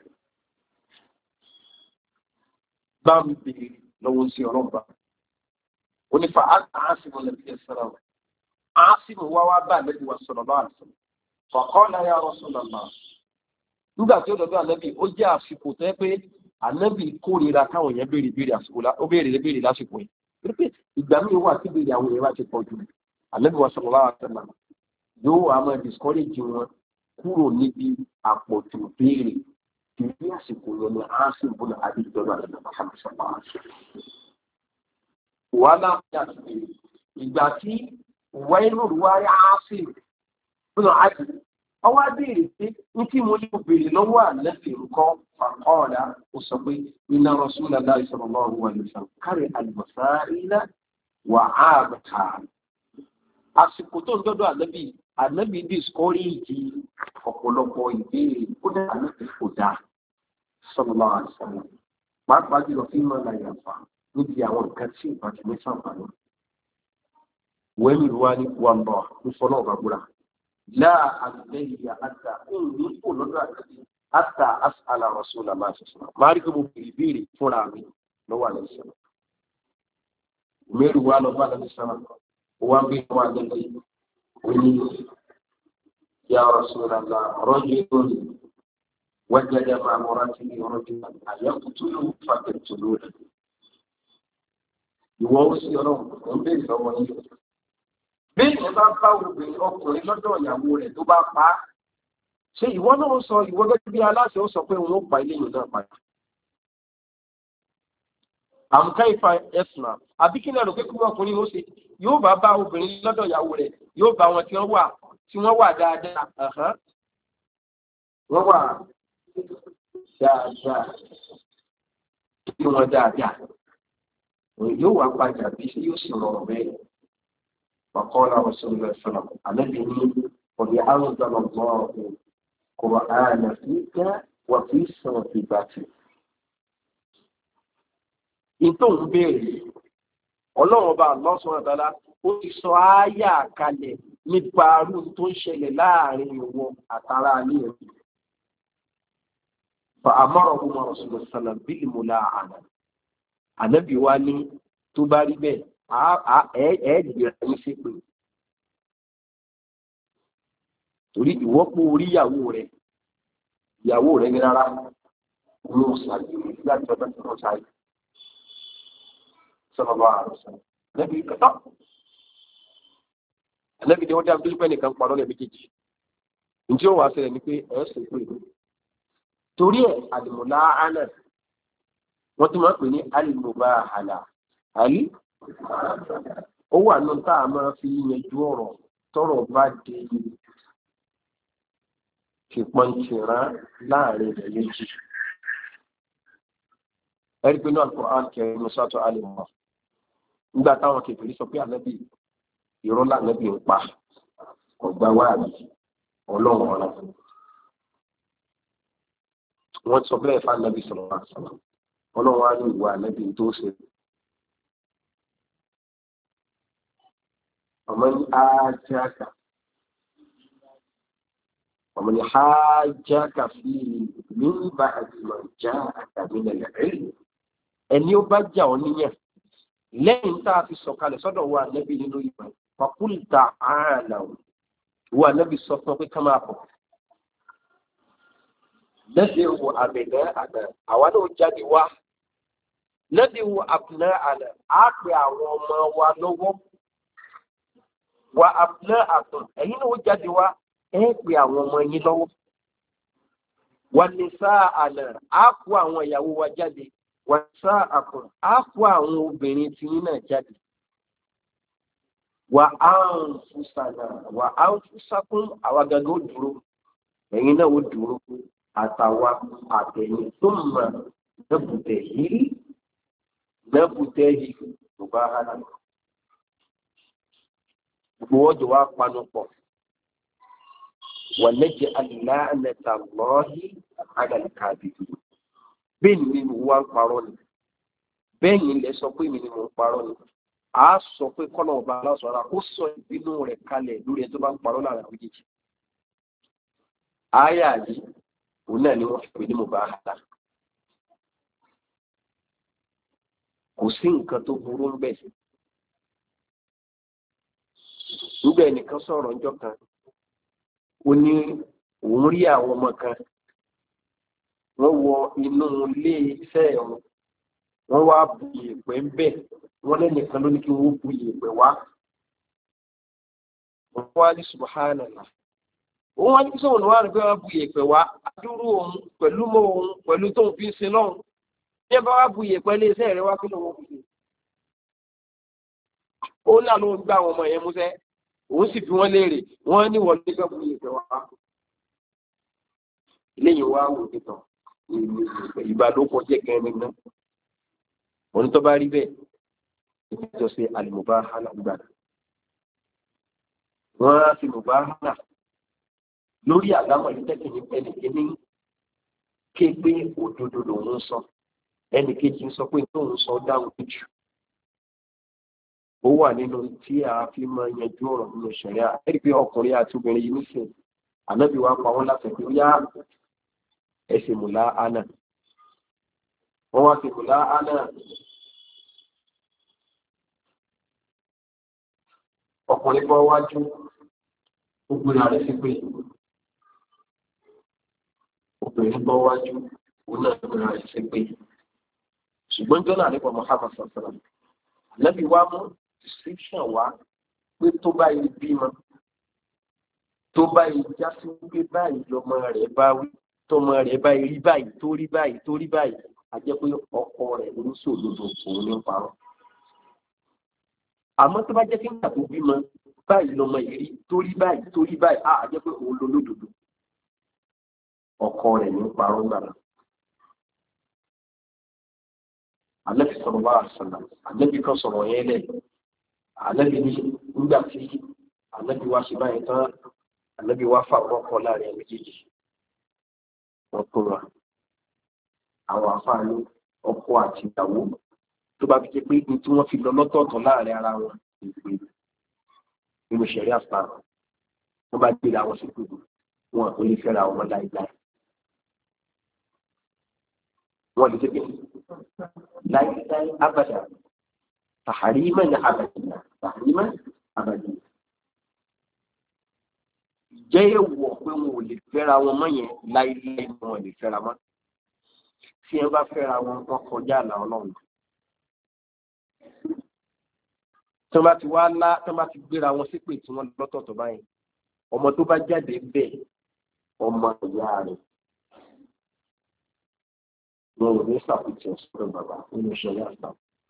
bá mi béèrè lọ́wọ́ sí ọlọ́ba. ó ní fa Asim Ànábì sallallahu Asim wá bá Ànábì sallallahu alaihi wasallam. fa qala ya Rasulullah. nígbà tí ó dọ̀dọ̀ Ànábì ó jẹ́ àsìkò tẹ́ pé Ànábì kórìíra káwọn èèyàn béèrè àsìkò ó béèrè lásìkò yìí. pé ìgbà míì wà tí béèrè àwọn èèyàn bá ti pọ̀ jù. Ànábì sallallahu alaihi wasallam yóò wá máa discourage wọn kúrò níbi àpọ̀jù béèrè tí ní àsìkò yẹn ní Asim bin Abi ìjọba rẹ̀ Muhammad sallallahu alaihi wasallam. wàhálà àti ìgbà tí Uwaymir wáyé Asim bin Abi ọwọ́ béèrè pé ní tí mo yóò béèrè lọ́wọ́ Ànábì nǹkan fàkọ́ọ̀dà ó sọ pé inna Rasulullah sallallahu alaihi wasallam kárí al-masaila wa ààbẹ̀ká. àsìkò tó ń dọ́dọ̀ Ànábì discourage ọ̀pọ̀lọpọ̀ ìbéèrè ó dá Ànábì kò dáa sallallahu alaihi wasallam. pàápàá jùlọ fí máa la yàtọ̀ níbi àwọn nǹkan tí ìbàjẹ́ ní sàǹfààní. Uwaymir wá ní wàmbọ̀ ní fọlọ́ ọ̀gá gbúra. láà àgbẹ̀yà àtà òun ní kò lọ́dọ̀ Ànábì àtà as'ala Rasulullah sallallahu. máa rí pé mo bèrè béèrè fúnra mi lọ́wọ́ Ànábì sallallahu. Uwaymir wá lọ bá Ànábì sallallahu. wọ́n bí wọ́n àgbẹ̀yà قل يا رسول الله رجل وجد مع امرأته رجلا أيقتله فقتلوه. ìwọ ó sì ọlọ́run kò ń béèrè lọ́wọ́ yìí. bí ìyẹn bá bá obìnrin ọkùnrin lọ́dọ̀ ìyàwó rẹ̀ tó bá pa á ṣé ìwọ náà sọ ìwọ gẹ́gẹ́ bí aláṣẹ ó sọ pé òun ó pa ilé yìí náà padà. àmúká ìfà ẹ̀sùn àbí kí ni ẹ̀rọ pé kí ọkùnrin ó ṣe yóò bá obìnrin lọ́dọ̀ ìyàwó rẹ̀ yóò bá wọn tí wọ́n wà dáadáa wọ́n wà dáadáa kí wọ́n dáadáa yóò wá padà bí yóò sì rọrùn bẹ́ẹ̀. وقال رسول الله صلى الله عليه وسلم الذي قد أنزل الله قرآن فيك وفي صاحبتك. ìtò ń béèrè ọlọ́run ọba Allah subhanahu wa ta'ala ó ti sọ ááyà kalẹ̀ nípa arú tó ń ṣẹlẹ̀ láàrin ìwọ àtàrà ní ẹ̀kọ́. فأمرهم رسول الله صلى الله عليه وسلم بالملاعنة. ànábì wa ní tó bá rí bẹ́ẹ̀ ẹ̀ẹ́dìgbìrà ní sí pé torí ìwọ́pọ̀ orí ìyàwó rẹ̀ ní rárá ní òṣàlẹ̀ láti ọjọ́ tí wọ́n ṣáyé sọ́nà bá àrùn sọ́nà lẹ́bí kẹta ẹlẹ́bí ni wọ́n dá bílípẹ́ nìkan parọ́ lẹ́bí kejì ní tí ó wà sílẹ̀ ní pé ẹ̀ sì pé torí ẹ̀ àlùmọ̀lá ánà wọ́n ti máa pè ní alìmọ̀báhàlà ó wà náà tá a máa fi yanjú ọ̀rọ̀ tọ́rọ̀ bá dé ṣùpọ̀nṣìrán láàrin rẹ̀ méjì. ẹ̀rí pé náà Al-Qur'an kẹrin sọ́tọ̀ alìmọ̀ nígbà táwọn kèfèrí sọ pé ànábì ìrọ́lá ànábì ń pa ọgbà wáàbí ọlọ́run ọ̀rọ̀ wọ́n sọ bẹ́ẹ̀ fún ànábì sọ̀rọ̀ ọlọ́run á ní ìwà ànábì tó ṣe. ومن حاجك فيه من بعد ما جاءك من العلم ẹni ó bá jà ọ́ níyàn lẹ́yìn tá a fi sọ̀kalẹ̀ sọ́dọ̀ wa Ànábì nínú ìmọ̀ فقل تعالوا wa Ànábì sọ fún pé ká máa bọ̀ ندعو أبناءنا àwa náà jáde wá ندعو أبناءنا á pe àwọn ọmọ wa lọ́wọ́ wa abna'akum ẹ̀yin náà jáde wá ẹ pé àwọn ọmọ yín lọ́wọ́ wa nisa'ana á kó àwọn ìyàwó wa jáde wa nisa'akum á kó àwọn obìnrin tí yín náà jáde wa anfusana wa anfusakum àwa gàgà ó dúró ẹ̀yin náà ó dúró àtàwa àtẹ̀yìn tó mọ̀ nẹ́bùtẹ̀ yìí tó bá hànà gbogbo ọjọ́ wa panu pọ̀ wàlẹ́jẹ̀ aláàlẹ́ta lọ́ọ́hí àgàlìkàbì bẹ́ẹ̀ ni mo wá ń parọ́ ni bẹ́ẹ̀ ni ilẹ̀ sọ pé mi ni mo ń parọ́ ni a sọ pé kọ́nà ọba aláṣọra ó sọ ìbínú rẹ̀ kalẹ̀ lórí ẹ tó bá ń parọ́ lára méjèèjì àyà yìí òun náà ni wọ́n fi pè ní mo bá hàtà kò sí nǹkan tó burú ń bẹ̀ nígbà ẹnìkan sọ̀rọ̀ ńjọ́ kan ó ní òun rí àwọn ọmọ kan wọ́n wọ inú ilé iṣẹ́ wọn wọ́n wá bu ìyẹ̀pẹ̀ ń bẹ̀ wọ́n lẹ́nìkan ló ní kí wọ́n bu ìyẹ̀pẹ̀ wá wọ́n wá ní subhanallah òun wá ní sọ̀rọ̀ wá rí pé wọ́n bu ìyẹ̀pẹ̀ wá adúrú òun pẹ̀lú mọ́ òun pẹ̀lú tóun fi ń sin lọ́hùn ní ẹ bá wá bu ìyẹ̀pẹ̀ ilé iṣẹ́ rẹ wá kí lóun bu ìyẹ̀pẹ̀ ó là ló ń gbá àwọn ọmọ yẹn músẹ́ òun sì fi wọ́n léèrè wọ́n ní wọ́n ní gbẹ́bù ìpẹ́ wá lẹ́yìn wá wò nítàn ìbálòpọ̀ jẹ́ kẹrin náà onítọ́ bá rí bẹ́ẹ̀ ìpẹ́jọ́ sí al-mubahala gbà wọ́n á fi mubahala lórí àlámọ̀ ìtẹ́kìní ẹnìkíní ké pé òdodo lòun sọ ẹnìkejì sọ pé tóun sọ dáhùn jù ó wà nínú tí a fi máa yanjú ọ̀rọ̀ nínú ṣẹ̀ríà ẹ̀rí pé ọkùnrin àti obìnrin yìí nísìn ànábì wa pa wọ́n láti pé yá ẹsẹ̀ mùlá ánà wọ́n wá sí mùlá ánà ọkùnrin bọ́ wájú obìnrin rẹ̀ sí pé obìnrin bọ́ wájú òun náà obìnrin rẹ̀ sí pé ṣùgbọ́n jọ́nà nípa Muhammad sallallahu alaihi wasallam ànábì wa mú description wá pé tó báyìí bímọ tó báyìí já sí wípé báyìí lọmọ rẹ̀ bá wí tọmọ rẹ̀ báyìí rí báyìí tó rí báyìí tó rí báyìí a jẹ́ pé ọkọ rẹ̀ ló sòdodo òun ní parọ́ àmọ́ tó bá jẹ́ kí nígbà tó bímọ báyìí lọmọ ìrí torí báyìí á jẹ́ pé òun ló lódodo ọkọ rẹ̀ ní parọ́ gbàrà. Ànábì sallallahu alaihi wasallam ànábì kan sọ̀rọ̀ yẹn lẹ̀ ànábì ní nígbà tí ànábì wá ṣe báyìí tán ànábì wá fà wọ́n kọ́ láàrin ẹ̀ méjèèjì wọ́n tó wà àwọn àfáàní ọkọ àti ìyàwó tó bá fi jẹ́ pé ní tí wọ́n fi lọ lọ́tọ̀ọ̀tọ̀ láàrin ara wọn ìpè nínú ṣẹ̀rí àṣà wọ́n bá gbé àwọn sí gbogbo wọn kò lè fẹ́ra wọn láìláì wọ́n lè tẹ́gbẹ̀ láìláì abàdà tàhàrímà ní abàdìyà tàhàrímà abàdìyà jẹ́ èèwọ̀ pé wọn ò lè fẹ́ra wọn mọ́ yẹn láìláì wọn ò lè fẹ́ra mọ́ tí ẹ bá fẹ́ra wọn wọ́n kọjá àlà ọlọ́run tí wọ́n bá ti wá lá tí wọ́n bá ti gbéra wọn sípè tí wọ́n lọ́tọ̀ọ̀tọ̀ báyìí ọmọ tó bá jáde bẹ́ẹ̀ ọmọ ìyá rẹ̀ wọn ò ní ṣàkóso ọ̀sán bàbá nínú ìṣẹ̀lẹ̀ àṣà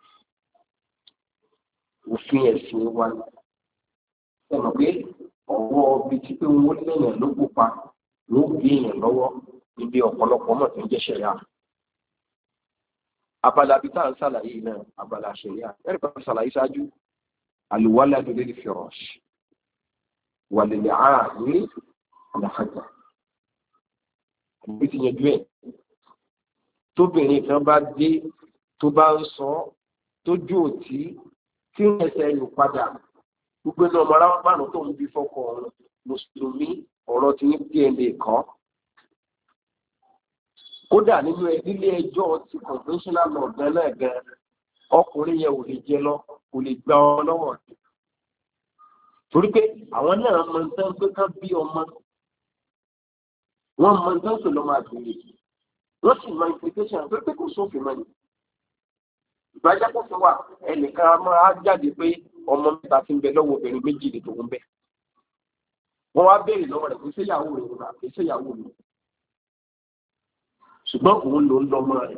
òfin ẹ̀sìn wa ẹ mọ̀ pé ọwọ́ bíi tí pé wọ́n lẹ́yìn ló kópa ló gbé èèyàn lọ́wọ́ níbi ọ̀pọ̀lọpọ̀ mọ̀ tó ń jẹ́ ṣẹ̀ríà. Abala bíi tá à ń ṣàlàyé náà abala ṣẹ̀ríà ẹ̀rí kan ṣàlàyé ṣáájú al-waladu lil-firash wa lil-'ahri al-hajar. Àbí ti yẹn jú ẹ̀ tóbìnrin kan bá dé tó bá ń sọ tójú òtí tí ń ẹsẹ̀ yóò padà gbogbo ẹni ọmọ aráwọ̀ márùn tó ń bí fọ́kọ mùsùlùmí ọ̀rọ̀ tí ń bí ẹni kan kódà nínú ilé ẹjọ́ ti conventional law náà gan ọkùnrin yẹn ò lè jẹ lọ kò lè gba ọ lọ́wọ́ rẹ̀ torí pé àwọn náà mọ nǹkan pé ká bí ọmọ wọn mọ nǹkan pé lọ́mọ àgbèrè wọ́n sì mọ implication pé kò sófin mọ́ ni ìbájá kò fi wà ẹnìkan máa jáde pé ọmọ mẹ́ta ti ń bẹ lọ́wọ́ obìnrin méjì lè tó ń bẹ wọ́n wá béèrè lọ́wọ́ rẹ̀ pé ṣéyàwó rẹ̀ nígbà pé ṣéyàwó rẹ̀ ṣùgbọ́n òun ló ń lọ́mọ rẹ̀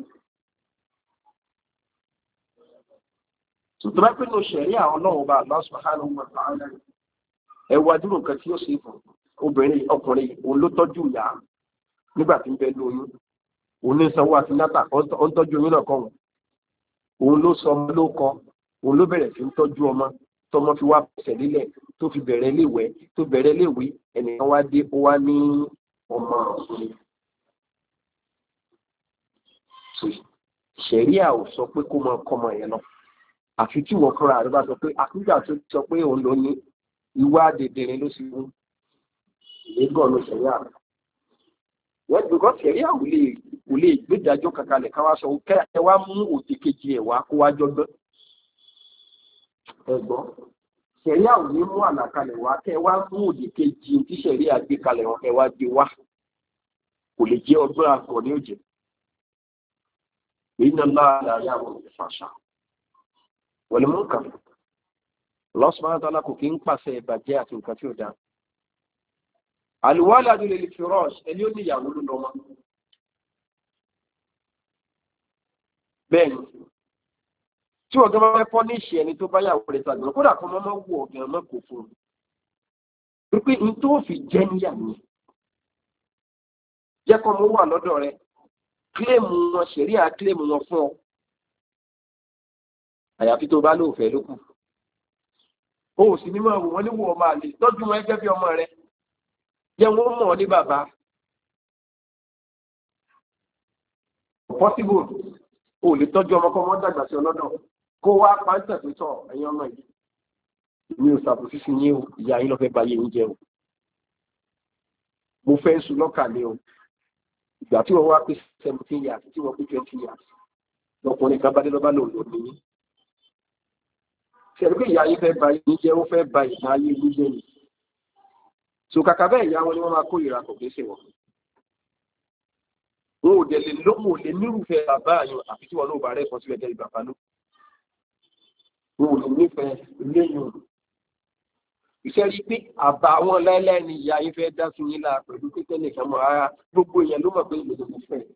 tòtò pé ní ṣẹ̀rí àwọn náà bá Allah subhanahu wa ta'ala ẹwà dúró nǹkan tí ó ṣe fún obìnrin ọkùnrin òun ló tọ́jú ìyá nígbà tí ń bẹ lóyún òun ní sanwó àti nátà ó ń tọ́jú oyún náà kọ́ wọn òun ló sọ ọmọ ló kọ òun ló bẹ̀rẹ̀ sí ń tọ́jú ọmọ tọmọ fi wá pẹ̀sẹ̀ lílẹ̀ tó fi bẹ̀rẹ̀ léwé tó bẹ̀rẹ̀ léwé ẹnìkan wá dé ó wá ní ọmọ ọ̀sùn. Ṣẹ̀ríà ò sọ pé kó máa kọ́ ọmọ yẹn lọ àfi tí wọ́n fúnra rẹ̀ bá sọ pé àkúgbà tó sọ pé òun ló ní ìwà dèdèrè ló sì mú ìgbọ́n ló ṣẹ̀ríà rẹ̀. Wọ́n gbọ́dọ̀ ṣẹ̀ríà kò lè gbédájọ́ kankanlẹ̀ ká wá sọ ẹ wá mú òdì kejì ẹ̀ wá kó wá jọgbọ́n. Ẹ̀gbọ́n ṣẹ̀ríà ò ní mú àlàkalẹ̀ wá kẹ́ wá mú òdì kejì tí ṣẹ̀ríà gbé kalẹ̀ wọn kẹ́ wá gbé wá kò lè jẹ́ ọgbọ́n àgọ́ ní òjò. Inna Allaha la ya'muru bil-fahsha wal-munkar. Allah subhanahu wa ta'ala kò kí ń pàṣẹ ìbàjẹ́ àti nǹkan tí ó dáa. Al-waladu lil-firash ẹni ó ní ìyàwó ló lọ́mọ. Bẹ́ẹ̀ni tí ọ̀gá máa fẹ́ pọ́níṣì ẹni tó bá yàwó rẹ̀ sàgbọ́n kódà kan máa wù ọ̀gá ọmọ kò fún un. Wípé n tó fi jẹ́ níyàwó jẹ́ kọ́ mo wà lọ́dọ̀ rẹ̀ kílèmù wọn ṣẹ̀ríà kílèmù wọn fún ọ àyàfi tó bá lóòfẹ́ ló kù o sì ní máa wò wọ́n níwò ọmọ àlè tọ́jú wọn gẹ́gẹ́ bí ọmọ rẹ jẹ́ wọ́n mọ̀ ní bàbá possible o lè tọ́jú ọmọ kọ́ wọ́n dàgbà sí ọlọ́dọ̀ kó wá pàǹtẹ̀ tó tọ̀ ẹ̀yin ọmọ yìí mi ò ṣàbòsí sí yín o ìyá yín ló fẹ́ bá yé yín jẹ́ o mo fẹ́ sùn lọ́kàlẹ̀ o ìgbà tí wọ́n wá pé 17 years tí wọ́n pé 20 years lọkùnrin kan bá dé lọ́ba lòun lòun ní. ṣẹ̀rí pé ìyá ayé fẹ́ ba yín jẹ́ ó fẹ́ ba ìyá ayé yín jẹ́ ni. so kàkà bẹ́ẹ̀ ìyá wọn ni wọ́n máa kó ìra kò gbèsè wọn. wọn ò dẹ̀ lè lóhùn ò lè nírúfẹ́ bàbá àyàn àfi tí wọn ló bá rẹ̀ kan sílẹ̀ jẹ́ bàbá ló. wọn ò lè nífẹ̀ẹ́ léyìn ìṣẹ́rí pé àbá wọn láíláí ni ìyá yín fẹ́ dá sí yín láà pẹ̀lú pípẹ́ nìkan mọ́ ara gbogbo èèyàn ló mọ̀ pé ìlú kò fẹ́.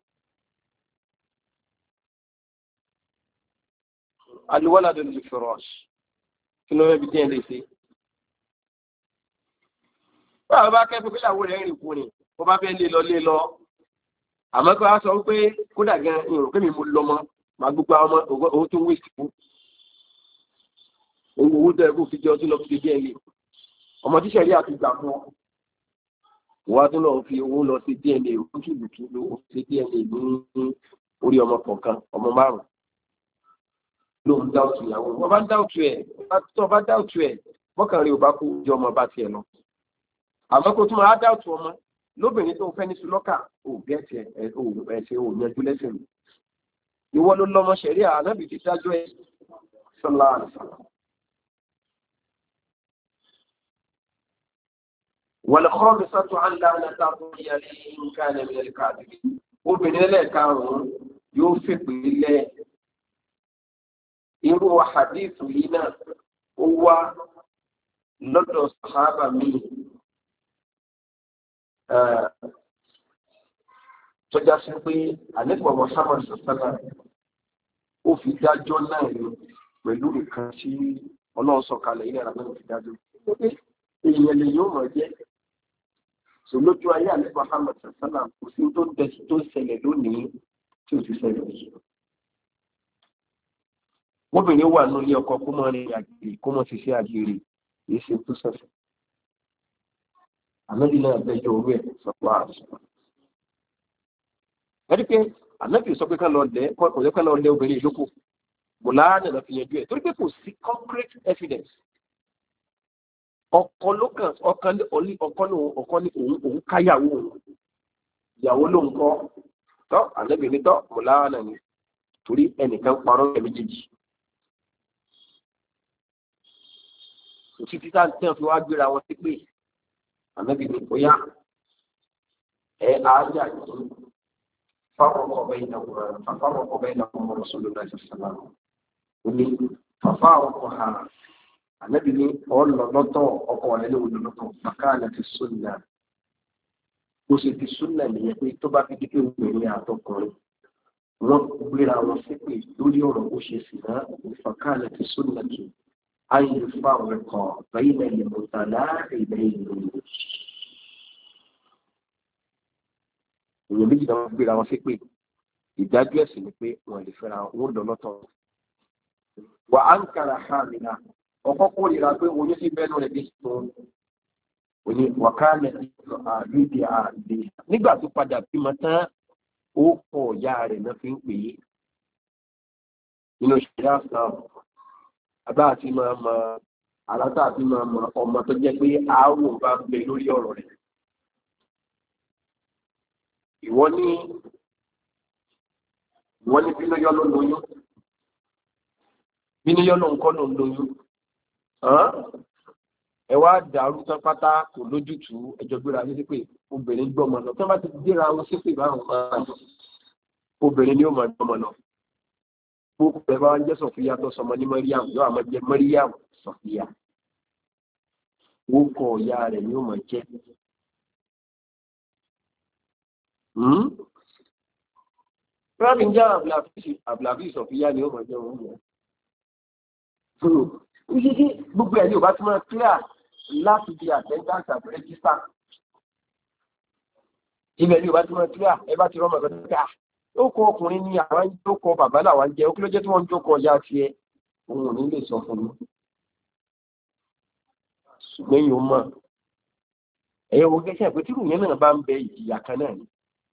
Al-waladu lil-firash kí ló rẹ̀ bí díẹ̀ lè ṣe báwo bá kẹ́fọ́ pé ìyàwó rẹ̀ rìn kú ni ó bá fẹ́ lé lọ àmọ́ kí wọ́n sọ pé kódà gan ìrò pé mi mo lọ mọ́ màá gbogbo àwọn ọmọ owó tó ń wé sí fún owó tó ẹkú fi jẹ ọtí lọ fi jẹ ilé ọmọ tíṣẹ̀ rí àti gbà fún ọ wọ́n á tún lọ fi owó lọ sí DNA òkútùlùkù ló ṣe DNA ní orí ọmọ kọ̀ọ̀kan ọmọ márùn-ún ló ń dáùtù ìyàwó wọ́n bá ń dáùtù ẹ̀ tó bá dáùtù ẹ̀ mọ́kànrin ò bá kú jọ ọmọ bá tiẹ̀ lọ àmọ́ kó tún máa dáùtù ọmọ lóbìnrin tó fẹ́ ní sùlọ́kà ò gẹ́ẹ̀tì ẹ̀ ò ẹ̀sẹ̀ ò yanjú lẹ́sìn mi ìwọ ló lọ́mọ ṣẹ̀rí ànábì ti dájọ́ ẹ̀ sọ́lá àlùfáà. والخامسة أن لا تعطي إن كان من الكاذبين obìnrin ẹlẹ́ẹ̀karùn-ún yóò fèpè lẹ́ irú hadithu yìí náà ó wá lọ́dọ̀ sàhábà mi tó já sí pé àlẹ́gbọ̀n Muhammad sọ̀tàlá ó fi dájọ́ náà ní pẹ̀lú nǹkan tí ọlọ́run sọ̀kalẹ̀ ilẹ̀ àbẹ́rẹ́ fi dájọ́ èèyàn lè yóò mọ̀ jẹ́ lójú ayé àlẹ́ Muhammad sàlám kò sí tó ń bẹ̀sí tó ń ṣẹlẹ̀ lónìí tí ò ti ṣẹlẹ̀ yìí. Obìnrin wà nílé ọkọ kó mọ rìn àgbèrè kó mọ ṣiṣẹ́ àgbèrè èyí ṣe tó ṣẹ̀ṣẹ̀. Ànábì náà bẹjọ́ orí ẹ̀ sọ̀pọ̀ àṣọ. Ẹni pé ànábì sọ pé ká lọ lẹ́ kò lẹ́ ká lọ lẹ́ obìnrin ìlókò. Bùlá náà fi yanjú ẹ̀ torí pé kò sí concrete evidence. Ọkọ ló kàn ọkọ ní òun káyàwó ìyàwó ló ń kọ́ tọ́ àlẹ́bìnrin tọ́ mọ̀ láàánà ni torí ẹnìkan parọ́ ẹ̀ méjèèjì. Títí tá tẹ́ fi wá gbéra wọn sí pé àlẹ́bìnrin bóyá àájà yìí fáwọn ọkọ̀ bẹ́ẹ̀ náà mọ̀ Rasulullah sallallahu ó ní fàfà àwọn ọkọ̀ hàn. Ànábì ní ọlọ́lọ́tọ̀ ọkọ̀ rẹ̀ lóòdò lọ́tọ̀ fàkàlà ti súnà ó sì ti súnà nìyẹn pé tó bá fi dípé obìnrin àtọkùnrin wọ́n gbéra wọn sípè lórí ọ̀rọ̀ ó ṣe sì náà fàkàlà ti súnà kì ayé fáwọn ẹ̀kọ́ bẹ́ẹ̀ náà lè mọ̀tà láàrin ìlú èèyàn méjì náà wọ́n gbéra wọn sípè ìdájọ́ ẹ̀sìn ni pé wọ́n lè fẹ́ra wọn lọ́lọ́tọ̀ wà á ń kára hàmìnà ọkọ kórìíra pé oyún sí bẹ́ẹ̀ lórí bí tó oní wàkálẹ̀ àlùdí àdé nígbà tó padà bímọ tán ó kọ ìyá rẹ̀ náà fi ń pè é nínú ìṣẹ̀lẹ̀ àṣà àbá àti máa mọ àlátà àti máa mọ ọmọ tó jẹ́ pé àáwò bá ń bẹ lórí ọ̀rọ̀ rẹ̀. ìwọ ní bínúyọ́ ló lóyún bínúyọ́ ló ń kọ́ ló ń lóyún ẹ wá dàrú tán pátá kò lójútùú ẹjọ́ gbéra ní sípè obìnrin gbọ́mọ lọ tí wọ́n bá ti gbéra wọn sípè báwọn máa obìnrin ni ó máa gbọ́mọ lọ gbogbo ẹ bá ń jẹ́ Sọ̀fíà tó sọmọ ní Mariam yóò àmọ́ jẹ́ Mariam Sọ̀fíà ó kọ ìyá rẹ̀ ni ó máa jẹ́ rábì ń já àbùlàfíì Sọ̀fíà ni ó máa jẹ́ òun yẹn. Ìṣíkí gbogbo ẹ̀ ní ò bá tí máa clear láti di attendance àti register. Ibẹ̀ ní ò bá tí máa clear ẹ bá ti rọ́mọ̀ ẹ̀kọ́ tó ká. Ó kọ ọkùnrin ní àwọn ìjókòó bàbá làwọn jẹ́ ó kí ló jẹ́ tí wọ́n ń jókòó ọjà tiẹ̀ òun ò ní lè sọ fún mi. Ṣùgbọ́n yóò mọ̀. Ẹ̀yẹ wo gẹ́gẹ́ pé tírù yẹn náà bá ń bẹ ìjìyà kan náà ni.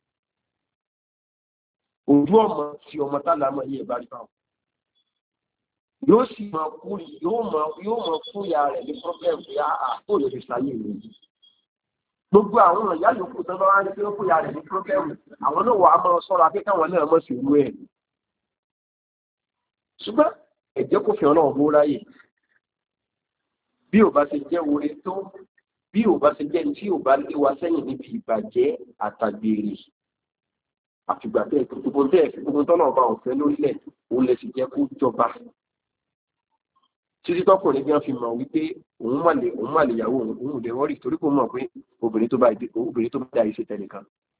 Ojú ọmọ tí ọmọ tá lámọ̀ yìí ẹ̀ bá rí báwọn. Yóò sì máa kú yóò máa fún ìyá rẹ̀ ní problem pé àpò lè fi ṣàyè rẹ̀. Gbogbo àwọn ìyá yòókù tó bá wá ní pé ó fún ìyá rẹ̀ ní problem àwọn náà wà á máa sọ́ra pé káwọn náà mọ̀ sí irú ẹ̀. Ṣùgbọ́n ẹ̀jẹ̀ kò fi ọlọ́run bó ráyè. Bí ò bá ṣe jẹ́ oore tó bí ò bá ṣe jẹ́ tí ò bá lé wa sẹ́yìn níbi ìbàjẹ́ àtàgbèrè. Àfìgbà tẹ́ gbogbo tọ́nà ọba ọ̀fẹ́ lórílẹ̀ òun lè sì jẹ́ kó jọba. Títí tọ́kùnrin bí wọ́n fi mọ̀ wípé òun mà lè yàwó òun lè rọ́rì torí kò mọ̀ pé obìnrin tó bá dá ìṣe tẹnìkan.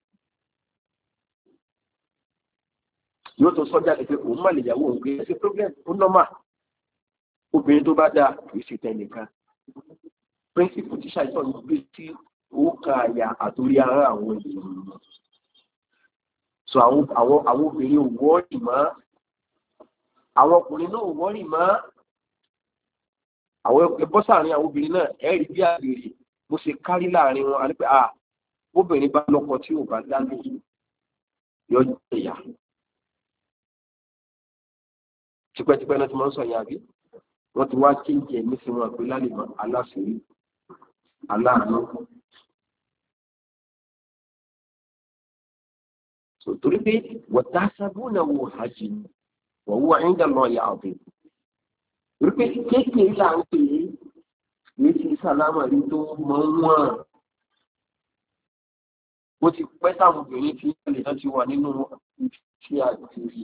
Yóò tó sọ́jà lè pé òun mà lè yàwó òun pé ẹsẹ̀ problem ó nọ́mà obìnrin tó bá dá ìṣe tẹnìkan. Píríncípù tí ṣàìsàn gbé sí ó ka àyà àtòrí ara àwọn ènìyàn. So àwọn obìnrin ò wọ́ọ̀rì mọ́, àwọn ọkùnrin náà ò wọ́ọ̀rì mọ́, àwọn ẹbọ́ sáàrin àwọn obìnrin náà ẹ̀rí bí àgbèrè bó ṣe kárí láàrin wọn, a ní pé obìnrin bá lọ́kọ tí ò bá dá lórí yọjú ẹ̀yà. Tipẹ́tipẹ́ náà ti máa ń sọ ìyá bí wọ́n ti wá kéńjì ẹ̀mí sí wọn pé lálẹ́ mọ́ aláṣẹ́rí aláàánú. Torí pé wọ̀tá sábúnà wo hajj wọ́n wú ẹ̀ńdà lọ yà ọ̀bẹ. Torí pé kéèké là ń pè é ní ti sálámà rí tó mọ́ wọ́n. Ó ti pẹ́ táwọn obìnrin tí ilé náà ti wà nínú tí a ti rí.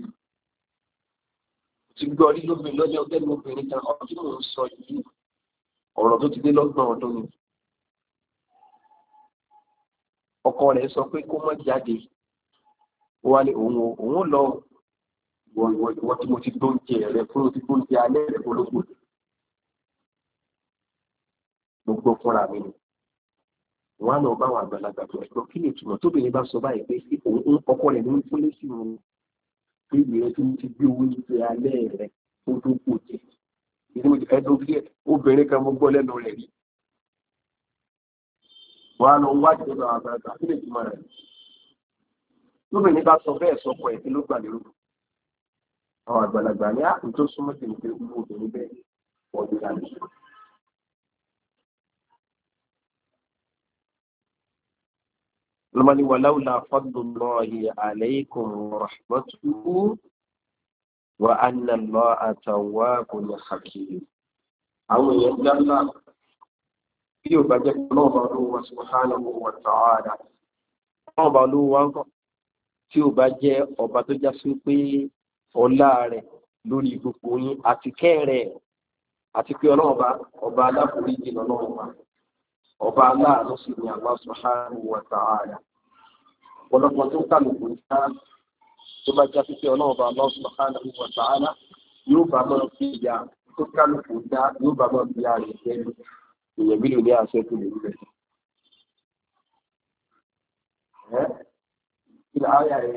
Ti gbọ́ rí lóbìnrin lọ́jọ́ ọ̀gẹ́ni obìnrin kan ọ̀rọ̀ tí mò ń sọ yìí ọ̀rọ̀ tó ti dé lọ́gbọ̀n ọdún ni. Ọkọ rẹ̀ sọ pé kó má jáde. Ó wá ní òun lọ wọ́n tí mo ti gbóúnjẹ rẹ̀ fún ti gbóúnjẹ alẹ́ rẹ̀ olóko. Gbogbo fúnra mi ni. Wọ́n á lọ bá àwọn àgbàlagbà tó ẹ̀gbọ́n kí ni ìtumọ̀ tóbìnrin bá sọ báyìí pé òun ọkọ rẹ̀ ló ń fún lésì wọn. Pé ìrẹ́ tí mo ti gbé oúnjẹ alẹ́ rẹ̀ fún tó kò jẹ. Ẹ̀dùn bí obìnrin kan mo gbọ́ lẹ́nu rẹ̀ rí. Wọ́n á lọ wájú lọ àgbàlagbà kí ni ìtumọ̀ rẹ̀. Tóbìnrin bá sọ bẹ́ẹ̀ sọkọ ẹ̀ kí ló gbà lérò. Àwọn àgbàlagbà ní àpò tó súnmọ́ sí ní pé irú obìnrin bẹ́ẹ̀ ọdún láti. Lọ́mọdé walaula fadlullahi alaykum wa rahmatuhu wa anna Allaha tawwabun hakim. Àwọn èèyàn dáná bí ó bá jẹ́ ọlọ́ọ̀bá olówó subhanahu wa ta'ala. Ọlọ́ọ̀bá olówó wá ń kọ́ tí ó bá jẹ́ ọba tó já sí pé ọlá rẹ̀ lórí gbogbo yín àti kẹ́rẹ̀ àti pé ọlọ́ọ̀bá ọba aláforíjì lọ́lọ́ọ̀bá ọba aláàánú sì ni Allah subhanahu wa ta'ala. Ọ̀pọ̀lọpọ̀ tó kálukú níta tó bá já sí pé ọlọ́ọ̀bá Allah subhanahu wa ta'ala yóò bá máa fi ìyá tó kálukú dá yóò bá máa fi ààrẹ jẹ́ èèyàn bí lò ní àṣẹ tó lè rẹ̀. الآية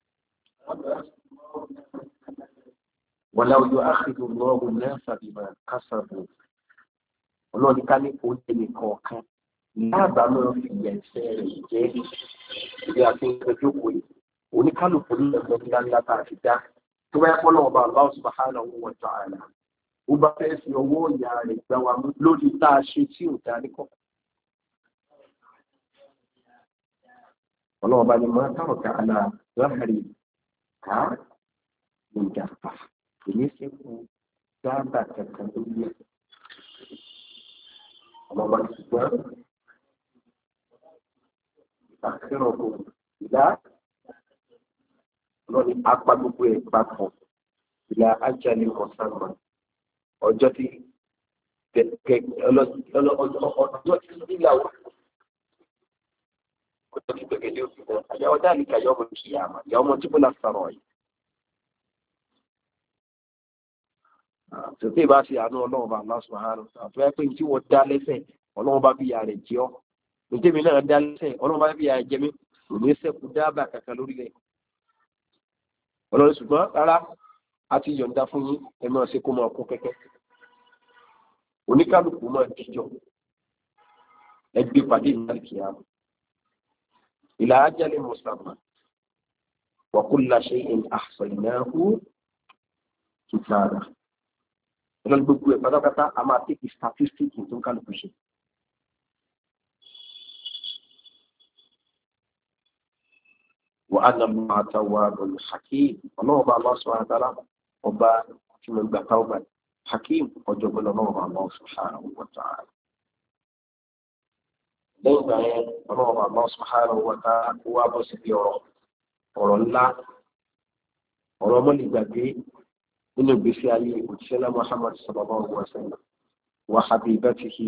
ولو يؤاخذ الله الناس بما كسبوا Ọlọ́run ká ní oúnjẹ nìkan kan láàbà máa fi ẹ̀ṣẹ̀ rẹ̀ jẹ́ ibi àti ìgbẹ́jọ́kọ̀ yìí oníkálùkù ní ẹ̀gbọ́n ńlá ńlá tá a ti dá tó bá yẹ kọ́ náà ọba Allah subhanahu wa ta'ala ó bá fẹ́ fi ọwọ́ ìyá rẹ̀ gbá wa mú lórí tá a ṣe tí ò dá níkọ̀. Ọlọ́run bá ní máa tàrọ̀kà àlà láàrí ká ní ìjàpá èyí sí kú dáadáa kankan tó yẹ. Ọlọ́run bá ní ṣùgbọ́n ìtàkìrọ̀ kò ìdá lọ́ni apá gbogbo ẹ̀ papọ̀ ìlà ajalin musamma ọjọ́ tí ọjọ́ tí níláwó ọjọ́ tí gbẹ̀gẹ̀dẹ̀ òfin náà àyàwó dáàlìkà yọ ọmọ kìyàmà yọ ọmọ tí kò náà sọ̀rọ̀ yìí. Tòtí bá ṣe àánú ọlọ́run bá Allah subhanahu àti wáyé pé tí wọ́n dá lẹ́sẹ̀ ọlọ́run bá bí ìyá rẹ̀ jẹ́ ọ́. Tòtí mi náà dá lẹ́sẹ̀ ọlọ́run bá bí ìyá rẹ̀ jẹ́ mi kò ní sẹ́kù dábàá kankan lórílẹ̀. Ọlọ́run ṣùgbọ́n rárá a ti yọ̀ǹda fún yín ẹ máa ṣe kó máa kún kẹ́kẹ́. Oníkálùkù máa jíjọ ẹgbẹ́ pàdé ìdálìkìyàmù. إلى أجل مسمى وكل شيء أحصيناه كتابا. Ọlọ́run gbogbo ẹ̀ pátápátá a máa tẹ́kì statistics tó ń kálukú ṣe. وأن الله تواب حكيم. Ọlọ́run bá Allah subhanahu wa ta'ala ọba tí mo gbà tawba Hakim ọjọ́gbọ́n Ọlọ́run bá Allah subhanahu wa ta'ala. Lẹ́yìn ìgbà yẹn Ọlọ́run bá Allah subhanahu wa ta'ala wá bọ́ sí ọ̀rọ̀ ńlá ọ̀rọ̀ mọ́lìgbàgbé nínú ìgbésí ayé òjíṣẹ́ Muhammad sallallahu alaihi wasallam wa habibatihi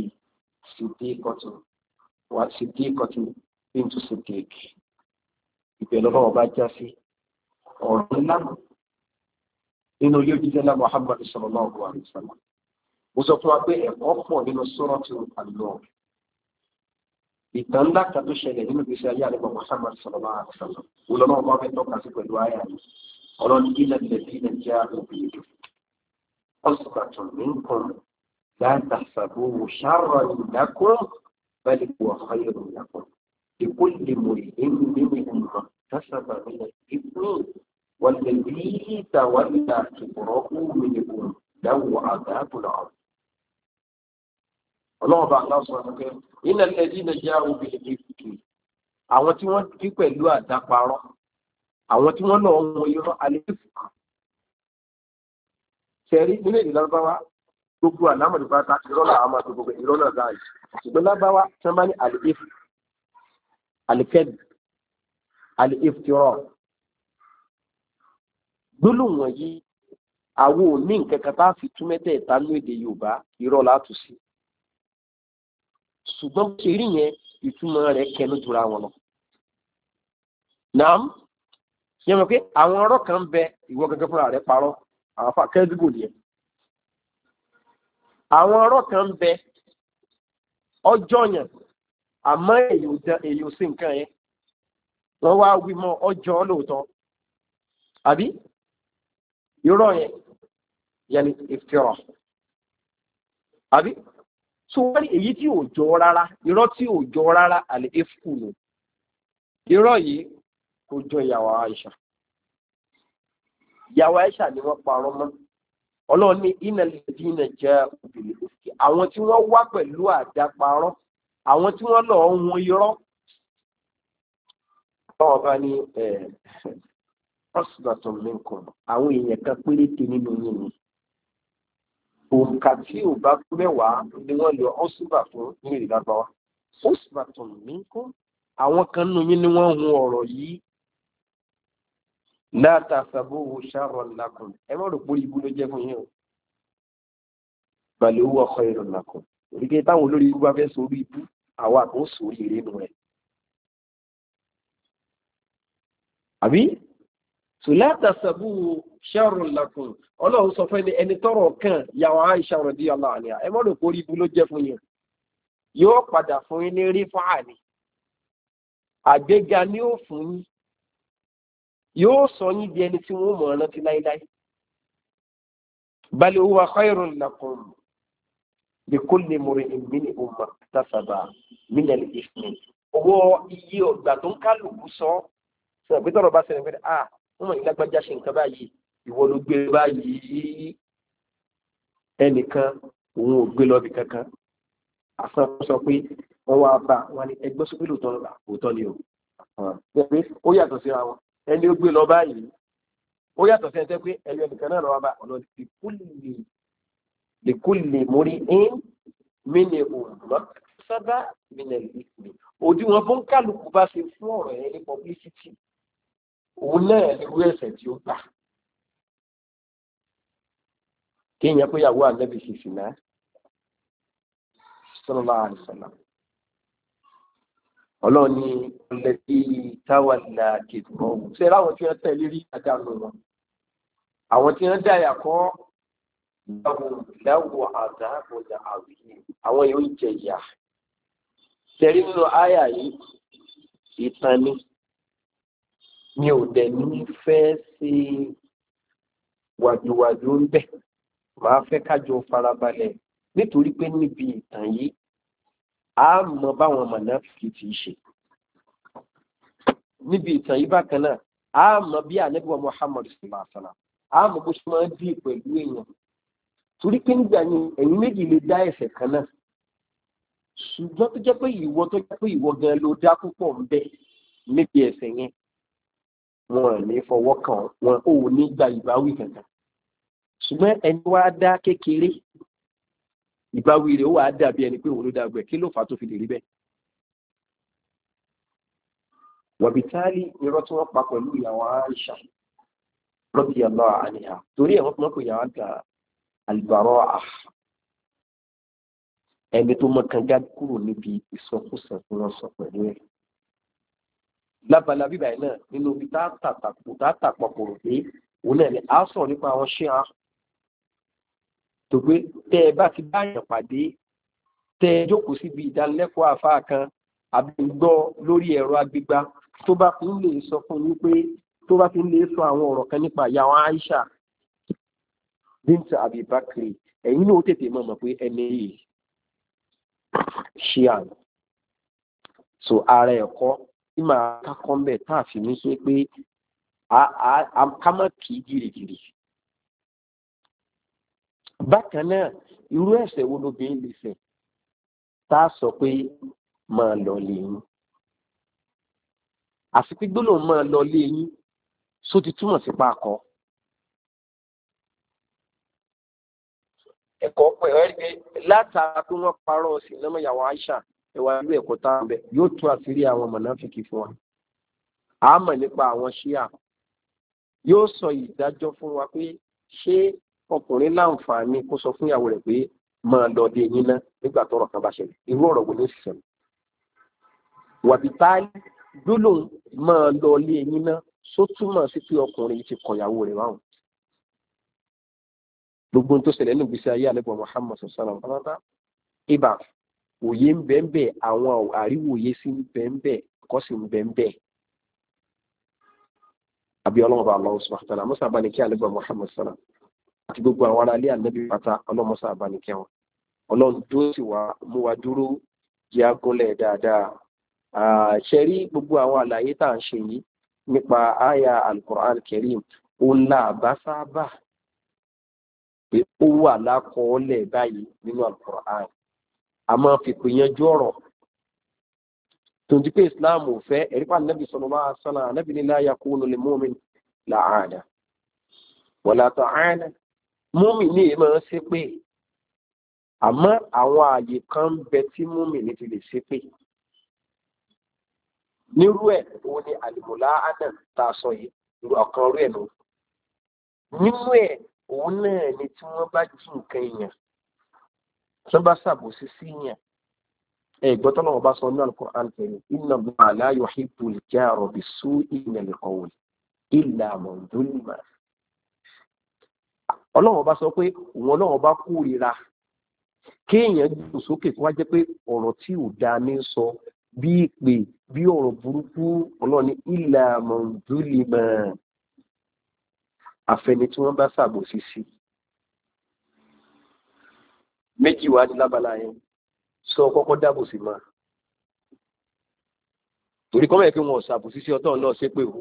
siddiqatu bintu Siddiq. Ìbẹ̀rẹ̀ Ọlọ́run bá já sí ọ̀rọ̀ ńlá nínú ilé òjíṣẹ́ Muhammad sallallahu alaihi wasallam. Mo sọ fún wa pé ẹ̀kọ́ pọ̀ nínú Suratu An-Nur. ìtàn ńlá kan tó ṣẹlẹ̀ nínú ìgbésí ayé àlẹ́ Muhammad sallallahu alaihi wasallam olùlọ́wọ́ bá fẹ́ tọ́ka sí pẹ̀lú àyà yìí ọ̀rọ̀ ní ilẹ̀ ilẹ̀ jẹ́ àbẹ̀bẹ̀ ọ̀sùnkàtún minkum la tahsabuhu sharran lakum bal huwa khayrun lakum likulli imri'in minhum ma iktasaba min al-ithmi والذي تولى كبره منهم له عذاب عظيم ọlọ́run bá aláwọ̀ sọ̀rọ̀ pé ilẹ̀ lẹ́dí nàìjíríà obìnrin ìfìkì àwọn tí wọ́n kí pẹ̀lú àdáparọ́ àwọn tí wọ́n náà ń wọ irọ́ àlẹ́fù kan ṣẹ̀rí nílẹ̀ èdè lábáwá gbogbo àlámọ̀dé bá ta irọ́ làwọn máa tó gbogbo irọ́ náà dáa yìí ṣùgbọ́n lábáwá tí wọ́n bá ní àlẹ́fù àlẹ́fẹ́dì àlẹ́fù tí rọ̀ gbólóhùn wọ̀nyí àwọn ò ní nǹkan kan bá fi tú mẹ́tẹ̀ẹ̀ta ní èdè Yorùbá irọ́ látù sí ṣùgbọ́n ṣe rí yẹn ìtumọ̀ rẹ̀ kẹnu jura wọn lọ. Nàám yẹn mọ̀ pé àwọn ọ̀rọ̀ kan bẹ ìwọ gẹ́gẹ́ fúnra rẹ̀ parọ́ àwọn afa kẹ́ẹ́dúgbò nìyẹn. àwọn ọ̀rọ̀ kan bẹ ọjọ́ yẹn àmọ́ èyí ò sí nǹkan yẹn wọ́n wá wí mọ́ ọjọ́ lóòótọ́ àbí irọ́ yẹn yẹn ìfìrà àbí so wọ́n ní èyí tí ò jọ rárá irọ́ tí ò jọ rárá àlè éfù nù irọ́ yìí kò jọ ìyàwó Àìṣà ni wọ́n parọ́ mọ́ ọlọ́run ní ìnàlẹ́dínà jẹ́ obìnrin òkè àwọn tí wọ́n wá pẹ̀lú àdáparọ́ àwọn tí wọ́n lọ ń hun irọ́ báwọn bá ní ọ̀sùnàtọ̀ minkum àwọn èèyàn kan péréte nínú yín ni òǹkà tí ò bá kú mẹ́wàá ni wọ́n lọ ọ́sùnbà fún ní ìrìnàbáwá ọ̀sùnàtọ̀ minkum àwọn kan nínú yín ni wọ́n hun ọ̀rọ̀ yìí la tahsabuhu sharran lakum ẹ má rò pé ibú ló jẹ́ fún yín o bal huwa khayrun lakum òdìgẹ́ táwọn olórí ibú bá fẹ́ sórí ibú àwa kò sórí ìrẹ́nu rẹ̀ àbí la tahsabuhu sharran lakum ọlọ́run sọ fún ẹni tọrọ kan yàwó Aisha radiyallahu anha ẹ má rò pé ibú ló jẹ́ fún yín yóò padà fún yín ní rí fáàní àgbéga ni ó fún yín yóò sọ yín di ẹni tí wọ́n mọ̀ ọ́nà ti láíláí bal huwa khayrun lakum likulli imri'in minhum ma iktasaba min al-ithmi owó iye ọgbà tó ń kálukú sọ pé tọrọ bá ṣẹlẹ̀ pé wọ́n mọ̀ ìlágbájá ṣe nǹkan báyìí ìwọ ló gbé báyìí ẹnìkan òun ò gbé lọ́bì kankan àfọn sọ pé wọ́n wá bá wọn ní ẹgbẹ́ sókè lóòótọ́ ni ó yàtọ̀ síra wọn ẹni ó gbé lọ báyìí ó yàtọ̀ sí ẹsẹ̀ pé ẹni ẹnìkan náà lọ́wọ́ bá ọ̀nà lèkúlè mórí ń mínì òmùmọ́ sábà mínì ìpè òdiwọ̀n fún kálukú bá ṣe fún ọ̀rọ̀ yẹn ní publicity òun náà ní irú ẹ̀ṣẹ̀ tí ó gbà kéèyàn pé ìyàwó ànábì ṣe sì náà sallallahu alaihi wasallam ọlọ́run ní ọlẹ́bí táwàlá kìtìmọ́ ṣe láwọn tí wọ́n tẹ̀lé rí àdánù wọn àwọn tí wọ́n dáyà kọ́ láwọ̀ àdáàbòdà àwìyí àwọn yóò jẹ ìyà tẹ̀rí nínú àyà yìí ìtàn ni mi ò dẹ̀ ní fẹ́ sí wàdùwàdù ń bẹ̀ máa fẹ́ kájọ farabalẹ̀ nítorí pé níbi ìtàn yìí a mọ báwọn mọ̀nàfíkì ti ṣe níbi ìtàn yìí bákan náà a mọ bí ànábì wa Muhammad sallallahu alaihi wasallam a mọ bó ṣe máa ń bí pẹ̀lú èèyàn torí pé nígbà yẹn ẹ̀yin méjì lè dá ẹ̀ṣẹ̀ kan náà ṣùgbọ́n tó jẹ́ pé ìwọ gan ló dá púpọ̀ ń bẹ níbi ẹ̀ṣẹ̀ yẹn wọn ò ní fọwọ́ kàn wọn ò ní gba ìbáwí kankan ṣùgbọ́n ẹni wá dá kékeré ìbáwí rẹ̀ ó wà á dàbí ẹni pé òun ló dàgbẹ̀ kí ló fà á tó fi lè rí bẹ́ẹ̀. wàbítálì irọ́ tí wọ́n pa pẹ̀lú ìyàwó Aisha radiyallahu anha torí ẹ̀ wọ́n pè yàwó àgbà al-bara'a ẹni tó mọ̀kànjá kúrò níbi ìsọkúsọ tí wọ́n sọ pẹ̀lú ẹ̀. lábala bíbáyìí náà nínú ibi tá a tàpọ̀ kò rò pé òun náà ni a sọ̀rọ̀ nípa àwọn ṣíà tó pé tẹ́ ẹ bá ti báyàn pàdé tẹ́ ẹ jókòó síbi ìdánilẹ́kọ̀ọ́ àfáà kan àbí gbọ́ lórí ẹ̀rọ agbègbà tó bá fi ń lè sọ fún yín pé tó bá fi ń lè sọ àwọn ọ̀rọ̀ kan nípa ìyá wa Aisha bint Abi Bakri ẹ̀yin náà ó tètè mọ̀ pé ẹni yìí ṣíà so ara ẹ̀kọ́ tí màá kákọ́ ń bẹ̀ tá a fi ní ṣe pé ká má kì í gìrìgìrì. Bákan náà irú ẹ̀ṣẹ̀ wo lobìnrin lè ṣẹ̀ tá a sọ pé máa lọ lé yín àfi pé gbólóhùn máa lọ lé yín só ti túmọ̀ sí pákọ. Ẹ̀kọ́ pẹ̀ ẹ́ rí pé látara pé wọ́n parọ́ sí lọ́mọ ìyàwó Aisha ẹ̀wà irú ẹ̀kọ́ tá a bẹ̀ yóò tú àṣírí àwọn mọ̀nàfíkì fún wa. A mọ̀ nípa àwọn ṣíà yóò sọ ìdájọ́ fún wa pé ṣé ọkùnrin láǹfààní kó sọ fún ìyàwó rẹ̀ pé máa lọ dé yín ná nígbà tọ́rọ̀ kan bá ṣẹlẹ̀ irú ọ̀rọ̀ wo ló sì ṣẹlẹ̀. Wàbí táyì gbólóhùn máa lọ lé yín ná só túmọ̀ sí pé ọkùnrin ti kọ ìyàwó rẹ̀ wáhùn. Gbogbo tó ṣẹlẹ̀ nínú ìgbésí ayé àlẹ́bọ̀ Muhammad sallallahu alaihi wasallam ibà òye ń bẹ ń bẹ àwọn àríwòye sí ń bẹ ń bẹ kọ́ sí ń bẹ ń bẹ. Àbí ọlọ́run bá Allah subhanahu wa ta'ala mọ́sá bá ní kí àlẹ́bọ̀ Muhammad sallallahu àti gbogbo àwọn ará ilé ànábì pátá ọlọ́mọ́sá bá ní kí wọn. Ọlọ́run tó sì wá mú wa dúró jẹ́ agúnlẹ̀ dáadáa. Ṣe rí gbogbo àwọn àlàyé tá à ń ṣe yìí nípa àyà al-Qur'an Karim ó là bá sábà pé ó wà lákọọ́lẹ̀ báyìí nínú al-Qur'an. A máa fi pè yanjú ọ̀rọ̀ tó ń di pé Islam ò fẹ́ ẹ̀rí pa Nabi sallallahu alaihi wasallam Nabi ní la yakunu lil mu'min la'ana wala ta'ana mu'min ní èèmọ̀ ṣe pé àmọ́ àwọn ààyè kan ń bẹ tí mu'min ní ti lè ṣe pé nírú ẹ̀ òun ni àlìmọ̀lá ánà tá a sọ yìí ọ̀kan rú ẹ̀ nù nínú ẹ̀ òun náà ni tí wọ́n bá jí nǹkan èèyàn tí wọ́n bá ṣàbòsí sí yàn ẹ̀gbọ́n tó náà bá sọ ní Al-Qur'an Karim inna Allaha la yuhibbul jara bis-su'i minal qawli illa man zulima. Ọlọ́run bá sọ pé òun Ọlọ́run bá kórìíra kéèyàn gbò sókè kó wá jẹ́ pé ọ̀rọ̀ tí ò dáa ní sọ bí ìpè bí ọ̀rọ̀ burúkú Ọlọ́run ní illa man zulima àfẹni tí wọ́n bá ṣàbòsí sí. Méjì wá ní lábala yẹn sọ kọ́kọ́ dábò sí máa torí kọ́mọ̀ kí wọ́n ṣàbòsí sí ọtọ́ náà ṣe pé o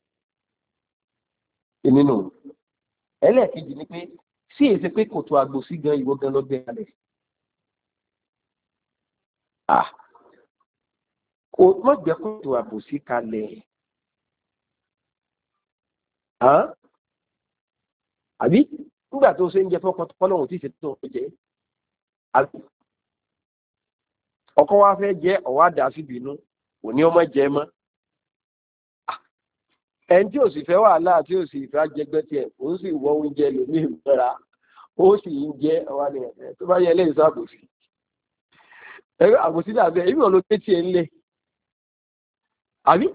nínú ẹlẹ́ẹ̀kejì ni pé sí èsì pé kòtò àgbòsí gan ìwọ gan lọ́gbẹ́ alẹ̀ kò mọ̀ jẹ́ kòtò àgbòsí kalẹ̀ àbí nígbà tó ṣe ń jẹ fọ́lọ́hùn tí ìṣètò jẹ́ àbí ọkọ wa fẹ́ jẹ́ ọ̀wá dà sí bínú òní ọmọ jẹ mọ́ ẹni tí ò sì fẹ́ wàhálà tí ò sì fẹ́ jẹgbẹ́ tiẹ̀ ó sì wọ oúnjẹ lómi ìmọ̀ra ó sì ń jẹ́ ọwá ni ẹ̀ tó bá yẹ lẹ́yìn sọ àbòsí ẹ̀rọ àbòsí dàbẹ́ èmi ò ló gbé tiẹ̀ ńlẹ̀ àbí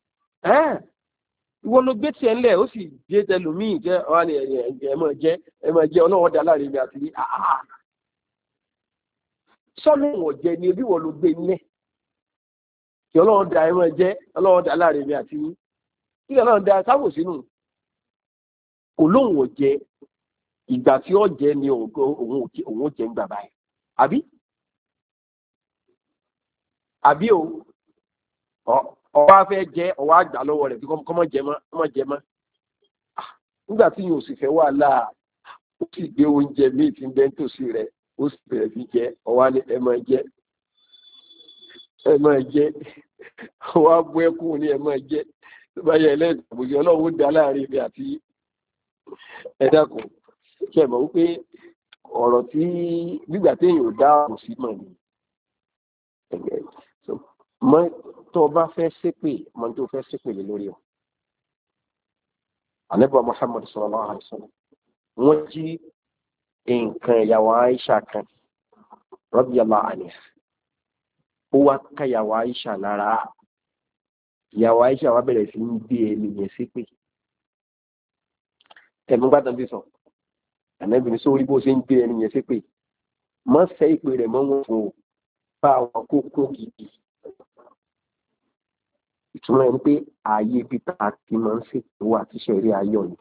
ìwọ ló gbé tiẹ̀ ńlẹ̀ ó sì jẹ́ tẹlómi jẹ́ ọwá ni ẹ̀ mọ̀ jẹ́ ọlọ́wọ́ dá láàrin mi àti sọ́nù ọ̀jẹ̀ ni ebi wọ́n ló gbé nílẹ̀ kí ọlọ́run da ẹran jẹ́ ọlọ́run da láàrin mi àti yín kí ọlọ́run da sáwò sínú kò lóhùn ọ̀jẹ̀ ìgbà tí ọ̀jẹ̀ ni òun ò jẹ́ ń gbà báyìí àbí ọwọ́ afẹ́ jẹ́ ọwọ́ àgbà lọ́wọ́ rẹ̀ bí kọ́mọ jẹ mọ́ nígbà tí yóò sì fẹ́ wàhálà ó sì gbé oúnjẹ míì tí ń bẹ nítòsí rẹ̀ ó sì bẹ̀rẹ̀ sí jẹ́ ọwá ní ẹ máa jẹ́ ọwá bú ẹkùn ní ẹ máa jẹ́ tó bá yẹ ẹlẹ́dàbòsí ọlọ́run dá láàrin ibi àti ẹ̀dàkùn ṣe mọ̀ wípé ọ̀rọ̀ tí gbígbà téèyàn ò dá ọ̀rọ̀ sí mọ̀ ní mọ́ tó bá fẹ́ ṣépè mọ́ tó fẹ́ ṣépè lé lórí ọ̀ Ànábì Muhammad sallallahu alaihi wasallam wọ́n jí nǹkan ìyàwó Aisha kan radiyallahu anha ó wá ká ìyàwó Aisha lára ìyàwó Aisha wá bẹ̀rẹ̀ sí ń gbé ẹni yẹn ṣépè ẹ̀mú gbádùn bí sọ Ànábì ní sórí bó ṣe ń gbé ẹni yẹn ṣépè mọ́ fẹ́ ìpè rẹ̀ mọ́ wọn fún o bá àwọn kókó gidi túmọ̀ ẹni pé ààyè ibi tá a ti máa ń ṣètò àti ṣẹ̀rí ayọ̀ ni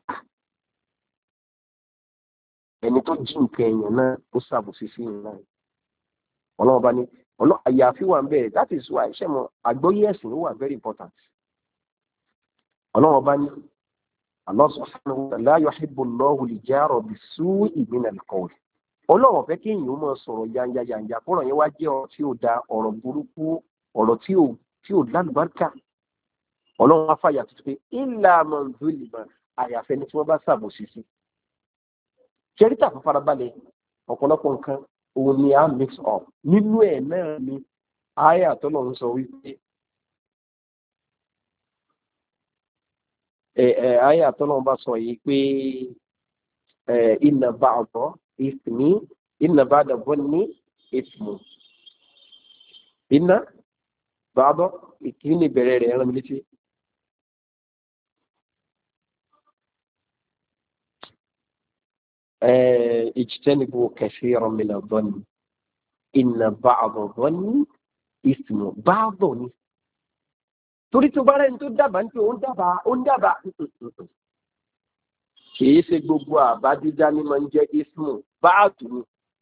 ẹni tó jí nǹkan èèyàn náà ó ṣàbòsí sí ìyẹn náà ọlọ́run bá ní àyàfi wà ń bẹ̀rẹ̀ that is why ṣẹ́mọ̀ àgbọ́yé ẹ̀sìn ó wà very important ọlọ́run bá ní Allah subhanahu wa ta'ala la yuhibbu Allahu al-jahra bis-su'i mina al-qawl ọlọ́run fẹ́ kí èèyàn ó máa sọ̀rọ̀ yanya kọ́rọ̀ yẹn wá jẹ́ ọ̀rọ̀ tí ó da ọ̀rọ̀ burúkú ọ̀rọ̀ tí ò lálùbáríkà ọlọ́run wá fàyà tuntun pé illa man zulima àyàfẹ́ ni tí wọ́n bá ṣàbòsí sí ṣẹ́ríta fún farabalẹ̀ ọ̀pọ̀lọpọ̀ nǹkan òun ni a mix up nínú ẹ̀ náà ni àyà tọ́lọ́run sọ wípé àyà tọ́lọ́run bá sọ yìí pé inna ba'da ismi inna ba'da dhanni ismu inna ba'da ìkíní bẹ̀rẹ̀ rẹ̀ ẹran mi létí. اجتنبوا كثيرا من الظن إن بعض الظن إثم بعض torí tó bá rẹ̀ ní tó dábàá ní pé ó ń dábàá kìí ṣe gbogbo àbá dídá ní máa ń jẹ́ ismu báàtù ni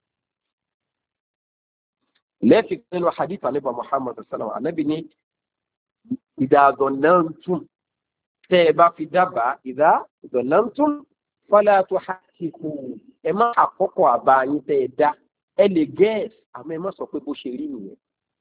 lẹ́ẹ̀fì nínú hadith àníbà Muhammad sallallahu alaihi wasallam ní ìdàgọ̀nàntún tẹ́ ẹ bá fi dábàá ìdàgọ̀nàntún fala tuhaqqiqu ẹ má àkọ́kọ́ àbá yín tẹ́ ẹ dá ẹ lè gẹ́ẹ̀sì àmọ́ ẹ má sọ pé bó ṣe rí nìyẹn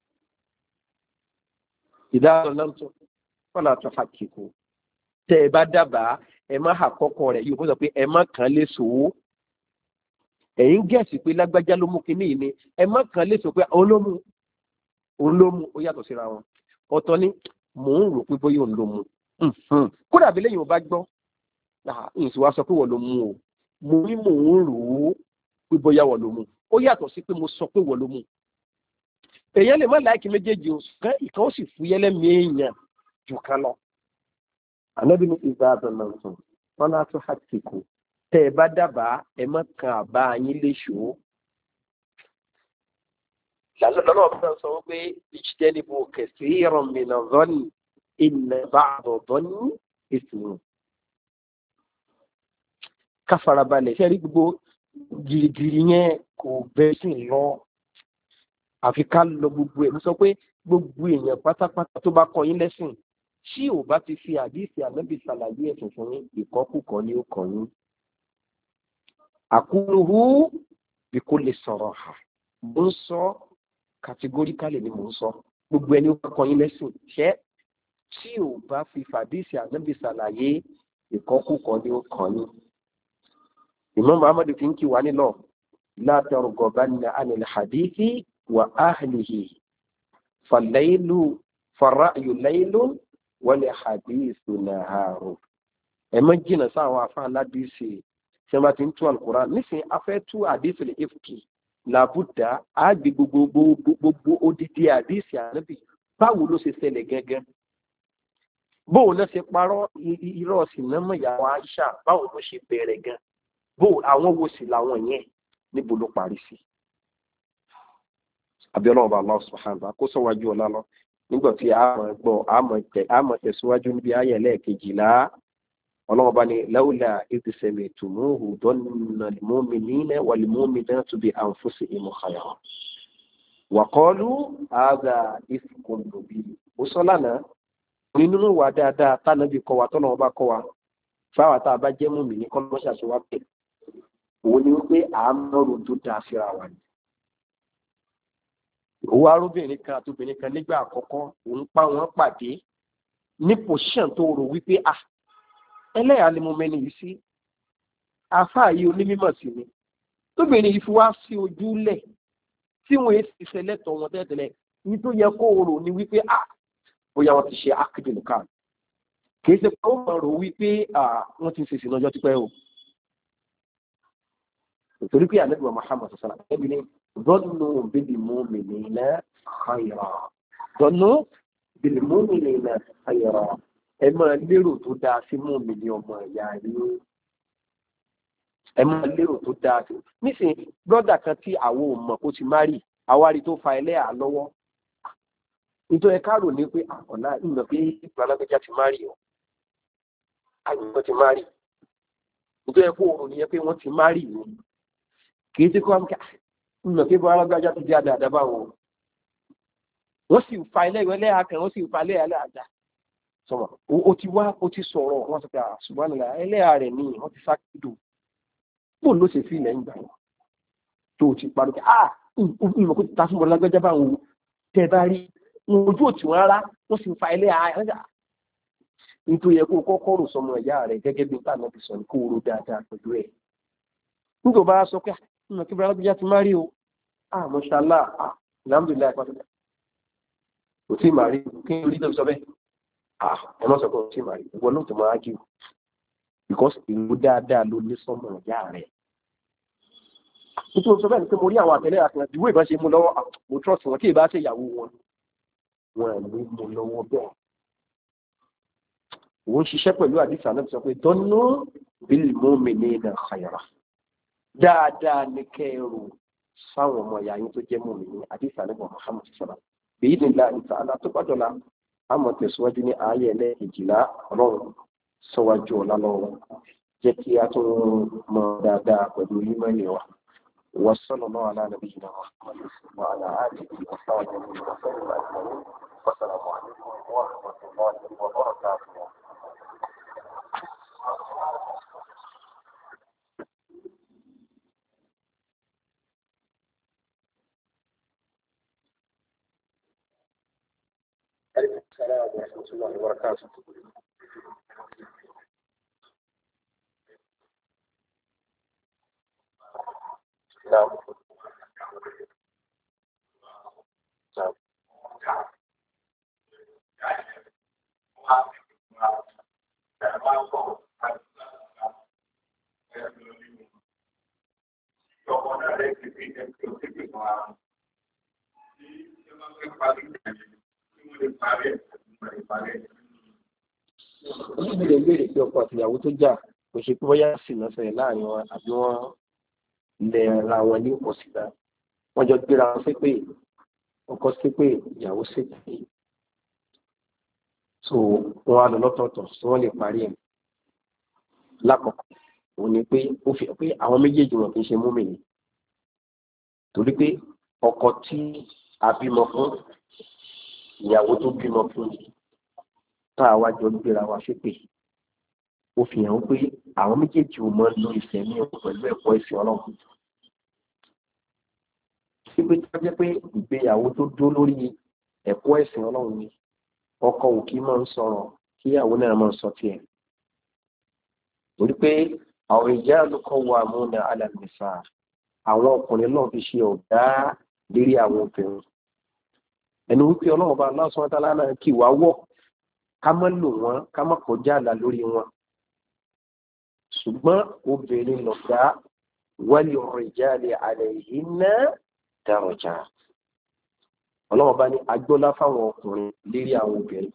ìdàgọ̀nàntún fala tuhaqqiqu tẹ́ ẹ bá dábàá ẹ má àkọ́kọ́ rẹ̀ yóò sọ pé ẹ má kàn lè sòwò ẹ̀yin gẹ̀ẹ́sì pé lágbájá ló mú kinní yìí ni ẹ má kàn lè sọ pé olómù ó yàtọ̀ síra wọn ọ̀tọ̀ ni mò ń rò pé bóyá òun ló mú kódà bí lẹ́yìn ò bá gbọ́ ìsìn wa sọ pé wọ́n ló mú o mo ní mò ń rò ó pé bóyá wọ́n ló mú ó yàtọ̀ sí pé mo sọ pé wọ́n ló mú èèyàn lè má láìkí méjèèjì o ìkan ó sì fúyẹ́ lẹ́mìí èèyàn jù kan lọ. ànábì ní ìgbà àbẹ̀mọ̀ nǹkan wọn á tún hàtìkù tẹ́ ẹ bá dábàá ẹ má kan àbá yín léṣo. lásìkò náà bá sọ wípé ìjìdẹ́nìbò kẹsì ìrọ̀mìnà zọ́nì ìnà bá àbọ̀bọ̀ ní ìsìn. ká farabalẹ̀ ṣe rí gbogbo gìrìgìrì yẹn kò bẹ́ẹ̀ sì lọ àfi ká lọ gbogbo ẹ̀ mo sọ pé gbogbo èèyàn pátápátá tó bá kọ́ yín lẹ́sìn tí ò bá ti fi àdíìsì ànábì ṣàlàyé ẹ̀sùn fún yín ìkọ́kùkọ́ ni ó kọ́ yín. àkúrúhú bí kò lè sọ̀rọ̀ hà mo ń sọ kàtígóríkálì ni mo ń sọ gbogbo ẹni ó bá kọ́ yín lẹ́sìn ṣẹ́ tí ò bá fi fàdíìsì ànábì ṣàlàyé ìkọ́kùkọ́ ni ó kọ́ yín. Imam Muhammad fi ń kí wa nílọ la targhabanna anil hadithi wa ahlihi farra'yu laylun wal hadithu naharu. ẹ má jìnnà sáwọn afá aládìsí tí wọ́n bá ti ń tú Al-Qur'an nísìnyí afẹ́ tú àdìsí lè ifki làbúdà àgbè gbogbo odidi àdìsí ànábì báwo ló ṣe ṣẹlẹ̀ gẹ́gẹ́ bóun náà ṣe parọ́ irọ́ sinimá ìyàwó Aisha báwo ló ṣe bẹ̀rẹ̀ gan bó àwọn wo sì làwọn yẹn níbo ló parí sí. abiola ọba Allah subhanahu wa ta'ala kó sọwájú ọlá lọ nígbà tí a mọ̀ tẹ̀síwájú níbi ayé lẹ́ẹ̀kejìlá ọlọ́wọ́ bá ní láwùlà ìdísẹ̀mẹ̀ tùmùhù dọ́nà al-mu'minina wal-mu'minatu bi anfusihim khayran wa qalu hadha ifkun mubin. ó sọ lánàá nínú wà dáadáa tánàbí kọ́ wa tọ́nà ọba kọ́ wa fáwọn tá a bá jẹ́ mùmí ní kọ́lọ́ṣà ṣe wá pè òun ni wípé àmọ́rò tó dáa síra wa ni. òun arúbìnrin kan àtòbìnrin kan nígbà àkọ́kọ́ òun pa wọn pàdé ní pòṣíṣàn tó rò wípé ẹlẹ́yà ni mo mẹ́ni yìí sí àfáà yìí onímọ̀ sí ni tóbìnrin yìí fi wá sí ojú lẹ̀ tí wọ́n èsì ìṣẹ̀lẹ̀tọ̀ wọn tẹ́tẹ̀lẹ̀ ní tó yẹ kó rò ní wípé bóyá wọ́n ti ṣe ákìdìlù kan kìí ṣe pé ó mọ̀ rò wípé wọ́n ti ń ṣe ìsìn lọ́jọ́ tipẹ́ o. nítorí pé ànábì Muhammad sallallahu alaihi wasallam ní dhannu bil mu'minina khayra dhannu bil mu'minina khayra ẹ máa lérò tó dáa sí mùmínì ọmọ ìyá yín ẹ máa lérò tó dáa sí. nísìnyí brọ́dà kan tí àwọn ò mọ̀ kó ti má rí àwárí tó fa ẹlẹ́yà lọ́wọ́ nítorí ká rò ní pé ọ̀la ìmọ̀ pé ìgbàlagbẹ́já ti má rí ọ àyùmọ̀ ti má rí nítorí kó o ní pé wọ́n ti má rí ni kì í ti kọ́ ìmọ̀ pé ìgbàlagbẹ́já ti di àdàdà báwọn wọ́n sì fa ilé ìwé lẹ́yà kan wọ́n sì fa ilé ìyá àdá sọ̀rọ̀ o ti wá o ti sọ̀rọ̀ wọ́n sọ pé subhanallah ẹlẹ́yà rẹ̀ ní wọ́n ti sá kídò bó ló ṣe fi ilẹ̀ ń gbà tó o ti parí pé ìmọ̀ kó ti ta fún bọ́lá lágbẹ́já báwọn tẹ́ bá rí ojú òtí wọn rárá wọ́n sì fa ilé àyà nítorí ẹ kó kọ́kọ́ rò sọmọ ìyá rẹ̀ gẹ́gẹ́ bí nípa náà ti sọ ní kó ro dáadáa pẹ̀lú ẹ̀ nígbà bá sọ pé ìmọ̀ kí bọ́lá lágbẹ́já ti má rí o mashallah alhamdulillah pàtàkì kò tí màá rí kí n rí tó sọ bẹ́ẹ̀ ẹ má sọ pé kò tí màá rí ìwọ náà tó máa jù because ìlú dáadáa ló ní sọmọ ìyá rẹ̀ nítorí sọ bẹ́ẹ̀ ni pé mo rí àwọn àtẹlẹ́ àti ìdíwọ́ ìbá ṣe mú lọ́wọ́ mo trust wọn kí ìbá ṣe ìyàwó wọn ní mú lọ́wọ́ bẹ́ẹ̀ òun ṣiṣẹ́ pẹ̀lú àdìsá náà sọ pé dọ́nà bil mu'minina khayra dáadáa ní kẹrù sáwọn ọmọ ìyá yín tó jẹ́ mùmínì àdìsá nígbà Muhammad sọ̀rọ̀ èyí ni la ìtàlá tó gbàdọ̀la a mọ̀ tẹ̀síwájú ní ayé ẹlẹ́ẹ̀kejìlá ọlọ́run sọ́wájú ọ̀la lọ́wọ́ jẹ́ kí a tó mọ̀ dáadáa pẹ̀lú ìmọ̀lẹ̀ wa وصلى الله على نبينا محمد وعلى آله وصحبه وسلم أجمعين والسلام عليكم ورحمة الله وبركاته السلام ورحمة الله وبركاته نعم oníbìrì béèrè pé ọkọ àtìyàwó tó jà kò ṣe pé bóyá sì lọ́sẹ̀ láàrin wọn àbí wọ́n lẹ ra wọn ní òsìlá wọ́n jọ gbéra wọn ṣépè ọkọ ṣépè ìyàwó ṣépè so wọ́n á lọ lọ́tọ̀ọ̀tọ̀ tí wọ́n lè parí ẹ̀ lákọ̀ọ́kọ́ òun ni pé ó fi pé àwọn méjèèjì wọn kì í ṣe mùmínì torí pé ọkọ tí a bímọ fún ìyàwó tó bímọ fún tá a wá jọ gbéra wa ṣépè ó fi hàn pé àwọn méjèèjì ò mọ lo ìfẹ́ ní ọkọ pẹ̀lú ẹ̀kọ́ ìsìn Ọlọ́run síbi tó jẹ́ pé ìgbéyàwó tó dó lórí ẹ̀kọ́ ìsìn Ọlọ́run ni ọkọ ò kí máa ń sọ̀rọ̀ kí ìyàwó náà máa ń sọ tiẹ̀ torí pé àwọn ìjà lókọ wà múna alàmìsà àwọn ọkùnrin náà fi ṣe ọ̀gá lérí àwọn obìnrin ẹni wípé Ọlọ́run bá Allah subhanahu wa ta'ala náà kì wá wọ̀ ká má lò wọ́n ká má kọjá àlà lórí wọn ṣùgbọ́n obìnrin lọ̀gá wali rijali alayhinna daraja Ọlọ́run bá ní agbọ́lá fáwọn ọkùnrin lérí àwọn obìnrin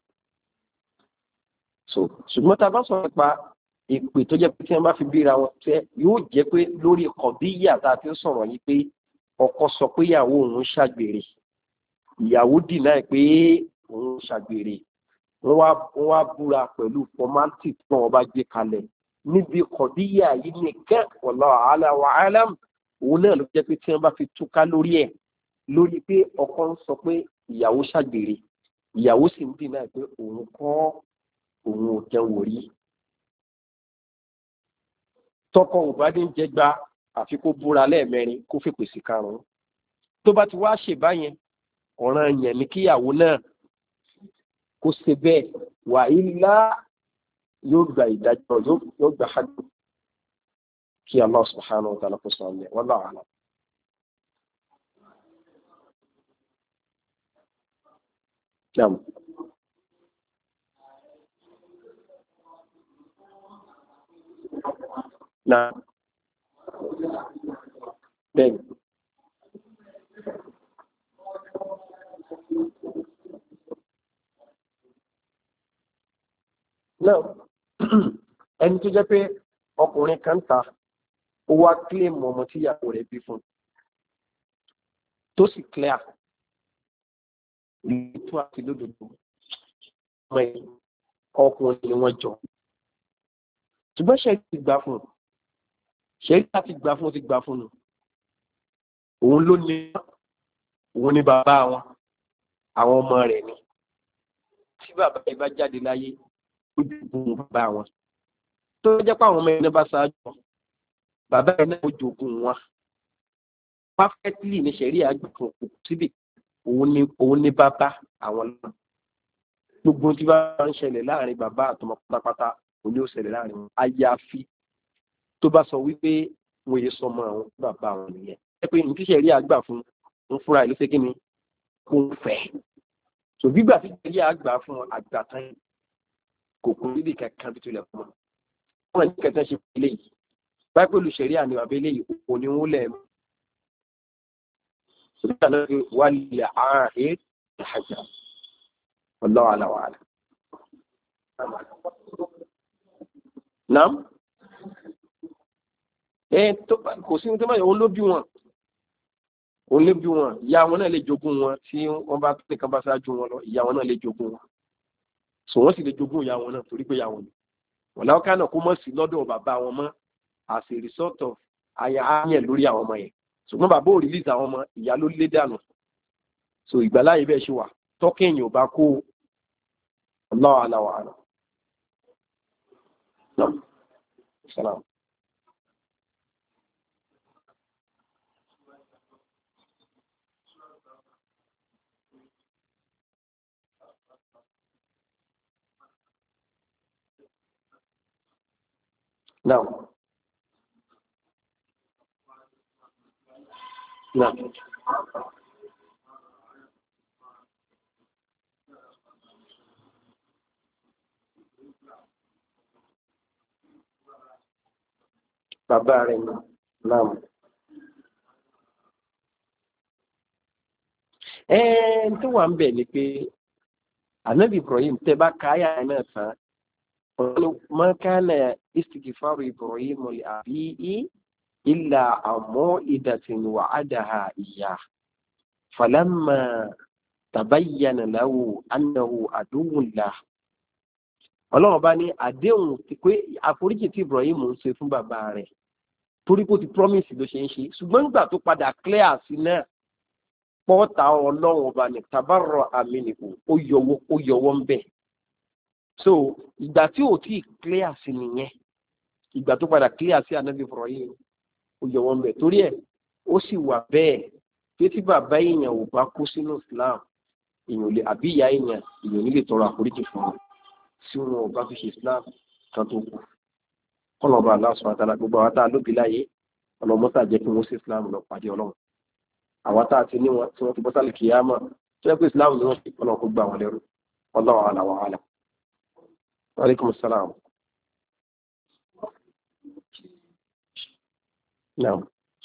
so ṣùgbọ́n tá a bá sọ nípa ìpè tó jẹ́ pé tí wọ́n bá fi bíra wọn tẹ́ yóò jẹ́ pé lórí kọ̀bíyà tá a fi ń sọ̀rọ̀ yìí pé ọkọ sọ pé ìyàwó òun ṣàgbèrè ìyàwó dìnnà pé òun ṣàgbèrè wọ́n wá búra pẹ̀lú fọmátì tí wọ́n bá gbé kalẹ̀ níbi kọ̀bíyà yìí nìkan wallahu a'la wa a'lam òun náà ló jẹ́ pé tí wọ́n bá fi túká lórí ẹ̀ lórí pé ọkọ ń sọ pé ìyàwó ṣàgbèrè ìyàwó sì ń dìnnà pé òun kọ́ òun ò jẹun rí tọkọ ò bá ní jẹgba àfi kó búra lẹ́ẹ̀mẹrin kó fèpè sí karùn-ún tó bá ti wá ṣe báyẹn ọ̀ràn yẹn ni kíyàwó náà kó ṣe bẹ́ẹ̀ wà ilá yóò gba ìdájọ́ yóò gba hajj kí Allah subhanahu wa ta'ala kó sọ ọ́nà wallahu a'lam. Naam. Naam. Bẹ́ẹ̀ni. Náà ẹni tó jẹ́ pé ọkùnrin kan ta ó wá kílèmù ọmọ tí ìyàwó rẹ̀ bí fún tó sì clear ìlú àti lódodo ọmọ ẹ̀ ọkùnrin ni wọ́n jọ ṣùgbọ́n ṣẹ́rí ti gbà fún ṣẹ́rí láti gbà fún ti gbà fún un òun ló ní òun ní bàbá wọn àwọn ọmọ rẹ̀ ni tí bàbá ẹ̀ bá jáde láyé ó jogún bàbá wọn tó jẹ́ pé àwọn ọmọ ẹ̀ náà bá ṣáájú bàbá ẹ̀ náà ó jogún wọn perfectly ní ṣẹ̀rí àgbà fún òkú síbi òun ní bàbá àwọn náà gbogbo tí bá ń ṣẹlẹ̀ láàrin bàbá àtọmọ pátápátá òun ni ó ṣẹlẹ̀ láàrin wọn àyàfi tó bá sọ wípé wọn yé sọmọ àwọn bàbá àwọn nìyẹn ẹ pé ní ṣẹ̀rí àgbà fún un fúnra ìlú ṣe kí ni kò ń fẹ́ so gbígbà tí ṣẹ̀rí àgbà fún àgbà tán kò kún níbi kankan bí tó lẹ̀ fún wọn ní kẹtẹ ṣe pẹ̀lẹ́ yìí báyìí pẹ̀lú ṣẹ̀rí àní àbẹ́lẹ́ yìí òní wọn lẹ̀ وللعاهد الحجر والله أعلى وأعلم نعم kò sí ní tó máa òun ló bí wọn ìyá wọn náà lè jogún wọn tí wọ́n bá pè kán bá ṣáájú wọn lọ ìyá wọn náà lè jogún wọn so wọ́n sì lè jogún ìyá wọn náà torí pé ìyá wọn ni wọ́n láwọn kánà kó mọ̀ sí lọ́dọ̀ bàbá wọn mọ́ as a result of ayẹ̀ lórí àwọn ọmọ yẹn ṣùgbọ́n bàbá ò release àwọn ọmọ ìyá ló lé dànù so ìgbàláyé bẹ́ẹ̀ ṣe wà tọ́kẹ́yìn ò bá kó Allahu a'lam wa a'lam. Salam. Now. Now. Bàbá rẹ̀ náà. Tó wà ń bẹ̀ ni pé Ànábì Ibrahim tẹ́ bá káyà náà tán ma kana istighfaru Ibrahim li abihi illa maw'idatin wa'adaha iyyah falamma tabayyana lahu annahu aduwwun lahu. Ọlọ́run bá ní àdéhùn pé àforíjì tí Ibrahim ń ṣe fún bàbá rẹ̀ torí kó ti promise ló ṣe ń ṣe ṣùgbọ́n nígbà tó padà clear sí náà pọ́ọ̀tà Ọlọ́run ọba ní tabarọ àmínìkù ó yọwọ́ ń bẹ̀. So ìgbà tí ò tí clear sí nìyẹn ìgbà tó padà clear sí Ànábì Ibrahim ó yọwọ́ ń bẹ̀ torí ẹ̀ ó sì wà bẹ́ẹ̀ pé tí bàbá èèyàn ò bá kó sínú Islam èèyàn lè àbí ìyá èèyàn nílè tọrọ àforíjì fún wọn tí wọn ò bá fi ṣe Islam kan tó kù kọ́nà ọba Allah subhanahu wa ta'ala gbogbo àwọn tá a lóbi láyé ọlọ́mọ́sá jẹ́ kí wọ́n sí Islam lọ pàdé Ọlọ́run àwọn tá a ti ní wọn tí wọ́n ti bọ́ sálì kìyàmá tó yẹ pé Islam ni wọ́n fi Ọlọ́run kó gbà wọn lẹ́rú Allahu a'lam wa a'lam. Wa alaikum assalam. Naam.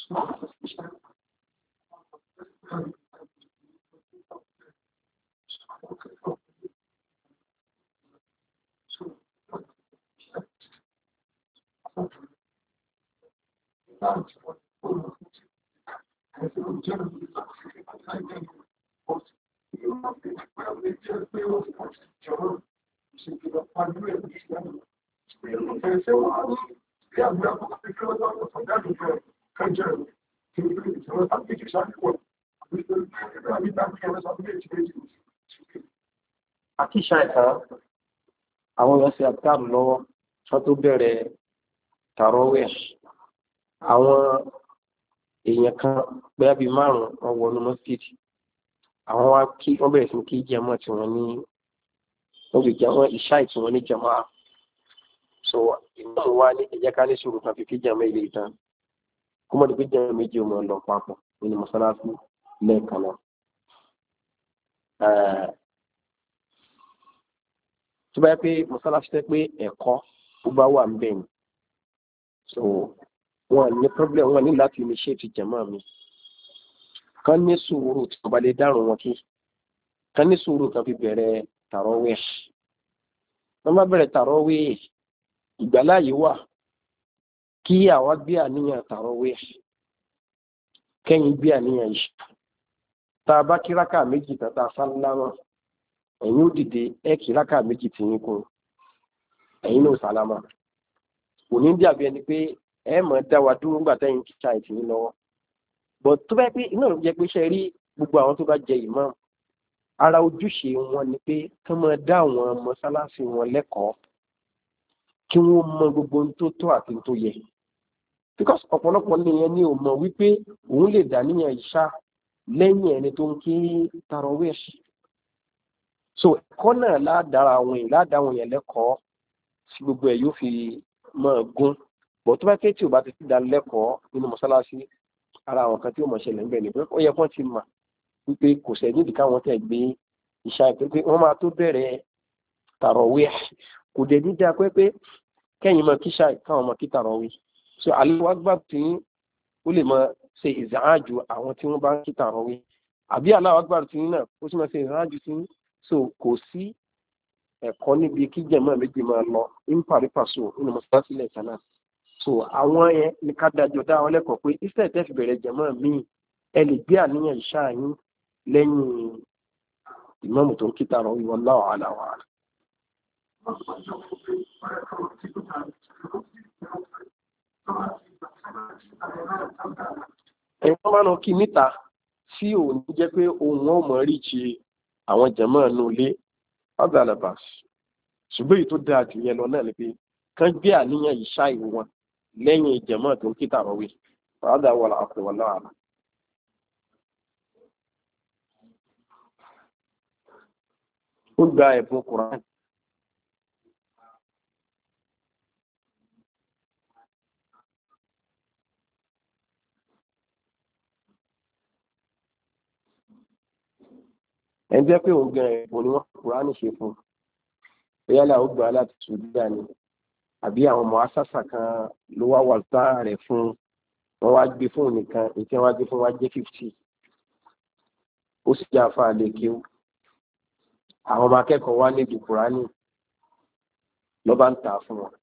Àkíṣà ìta àwọn èèyàn ṣe àtàrù lọ́wọ́ tó tó bẹ̀rẹ̀ tàrọ́wẹ̀ àwọn èèyàn kan bẹ́ẹ̀ bíi márùn-ún wọn wọnú mọ́sídì àwọn wá kí wọ́n bẹ̀rẹ̀ sí kí jẹ́mọ́ tí wọ́n ní wọ́n lè jẹ́mọ́ ìṣáì tí wọ́n ní jẹ́mọ́ so ìmọ̀ wa ní ẹ̀jẹ̀ ká ní sùúrù kan fi kí jẹ́mọ́ ilé ìtàn kó mọ̀ ní pé jẹ́mọ́ méjì ò mọ̀ lọ papọ̀ nínú mọ́sálásí lẹ́ẹ̀kan náà. Tó bá yẹ pé mọ́sálásí tẹ́ pé ẹ̀kọ́ ó bá wà ń bẹ̀ ni so wọn ní problem wọn ní láti initiate jẹ́mọ́ mi kán ní sùúrù tí wọ́n bá lè dárùn wọn kí kán ní sùúrù kan fi bẹ̀rẹ̀ tàrọ́wẹ̀ wọ́n bá bẹ̀rẹ̀ tàrọ́wẹ̀ ìgbàláyé wà kí àwa gbé àníyàn tàrọ́wẹ̀ kẹ́yìn gbé àníyàn ìṣà tá a bá kí rákà méjì tán tá a sálámà ẹ̀yin ó dìde ẹ kí rákà méjì tí yín kún ẹ̀yin náà sálámà kò ní dàbí ẹni pé ẹ mọ̀ dá wa dúró nígbà tẹ́yìn kíkà ẹ̀ tì yín lọ́wọ́ bọ̀ tó bá yẹ pé iná ló jẹ́ pé ṣe rí gbogbo àwọn tó bá jẹ imam ara ojúṣe wọn ni pé kí wọ́n dá àwọn mọ́sálásí wọn lẹ́kọ̀ọ́ kí wọ́n mọ gbogbo ohun tó tó àti tó yẹ because ọ̀pọ̀lọpọ̀ nìyẹn ni ò mọ̀ wípé òun lè dà níyàn ìṣá lẹ́yìn ẹni tó ń kí tarawih so ẹ̀kọ́ náà ládàá àwọn èèyàn lẹ́kọ̀ọ́ tí gbogbo ẹ̀ yóò fi máa gún bọ̀ tó bá ké tí ò bá ti dá lẹ́kọ̀ọ́ nínú mọ́sálásí ara àwọn kan tí ó mọ̀ ṣẹlẹ̀ ń bẹ̀ ni pé ó yẹ kán ti mà wípé kò sẹ̀ nídìí káwọn tẹ̀ gbé ìṣá ìpín pé wọ́n máa tó bẹ̀rẹ̀ tarawih kò dẹ̀ ní dáa pé kẹ́yìn mọ kíṣà káwọn mọ kí tarawih so Allahu Akbar tí ó lè mọ ṣe ìzáàjù àwọn tí wọ́n bá ń kí tarawih àbí Allahu Akbar tí náà ó sì mọ ṣe ìzáàjù tí so kò sí ẹ̀kọ́ níbi kí jẹ̀mọ́ méjì máa lọ ń parí pàṣọ nínú mọ́sálásí lẹ́ẹ̀kan náà so àwọn yẹn ní ká dájọ́ dá wọn lẹ́kọ̀ọ́ pé iṣẹ́ tẹ́ fi bẹ̀rẹ̀ jẹ̀mọ́ míì ẹ lè gbé àníyàn ìṣá yín lẹ́yìn ìmáàmù tó ń kí tarawih wallahu a'lam wa a'lam. ẹ̀yin máa ń kí níta tí ò ní jẹ́ pé ohun wọn mọ̀ rí ṣe àwọn jẹ̀mọ́ inú ilé ọ̀gbàlàbà ṣùgbọ́n èyí tó dáa jù yẹn lọ náà ni pé kán gbé àníyàn ìṣá ìwò wọn lẹ́yìn jẹ̀mọ́ tó ń kí tarawih ọ̀dà wọ̀lá àpò wallahu a'lam. ó gba ẹ̀bùn Quran ẹni jẹ́ pé òun gan ẹ̀bùn ni wọ́n Quran ṣe fún yálà ó gbà láti ṣùgbọ́n ni àbí àwọn ọmọ asásà kan ló wá wà tá rẹ̀ fún wọn wá gbé fún nìkan ètí wọn wá gbé fún wá jẹ́ 50 ó sì jẹ́ àfa lè kéwù àwọn ọmọ akẹ́kọ̀ọ́ wá níbi Kùránì ló bá ń tà fún wọn.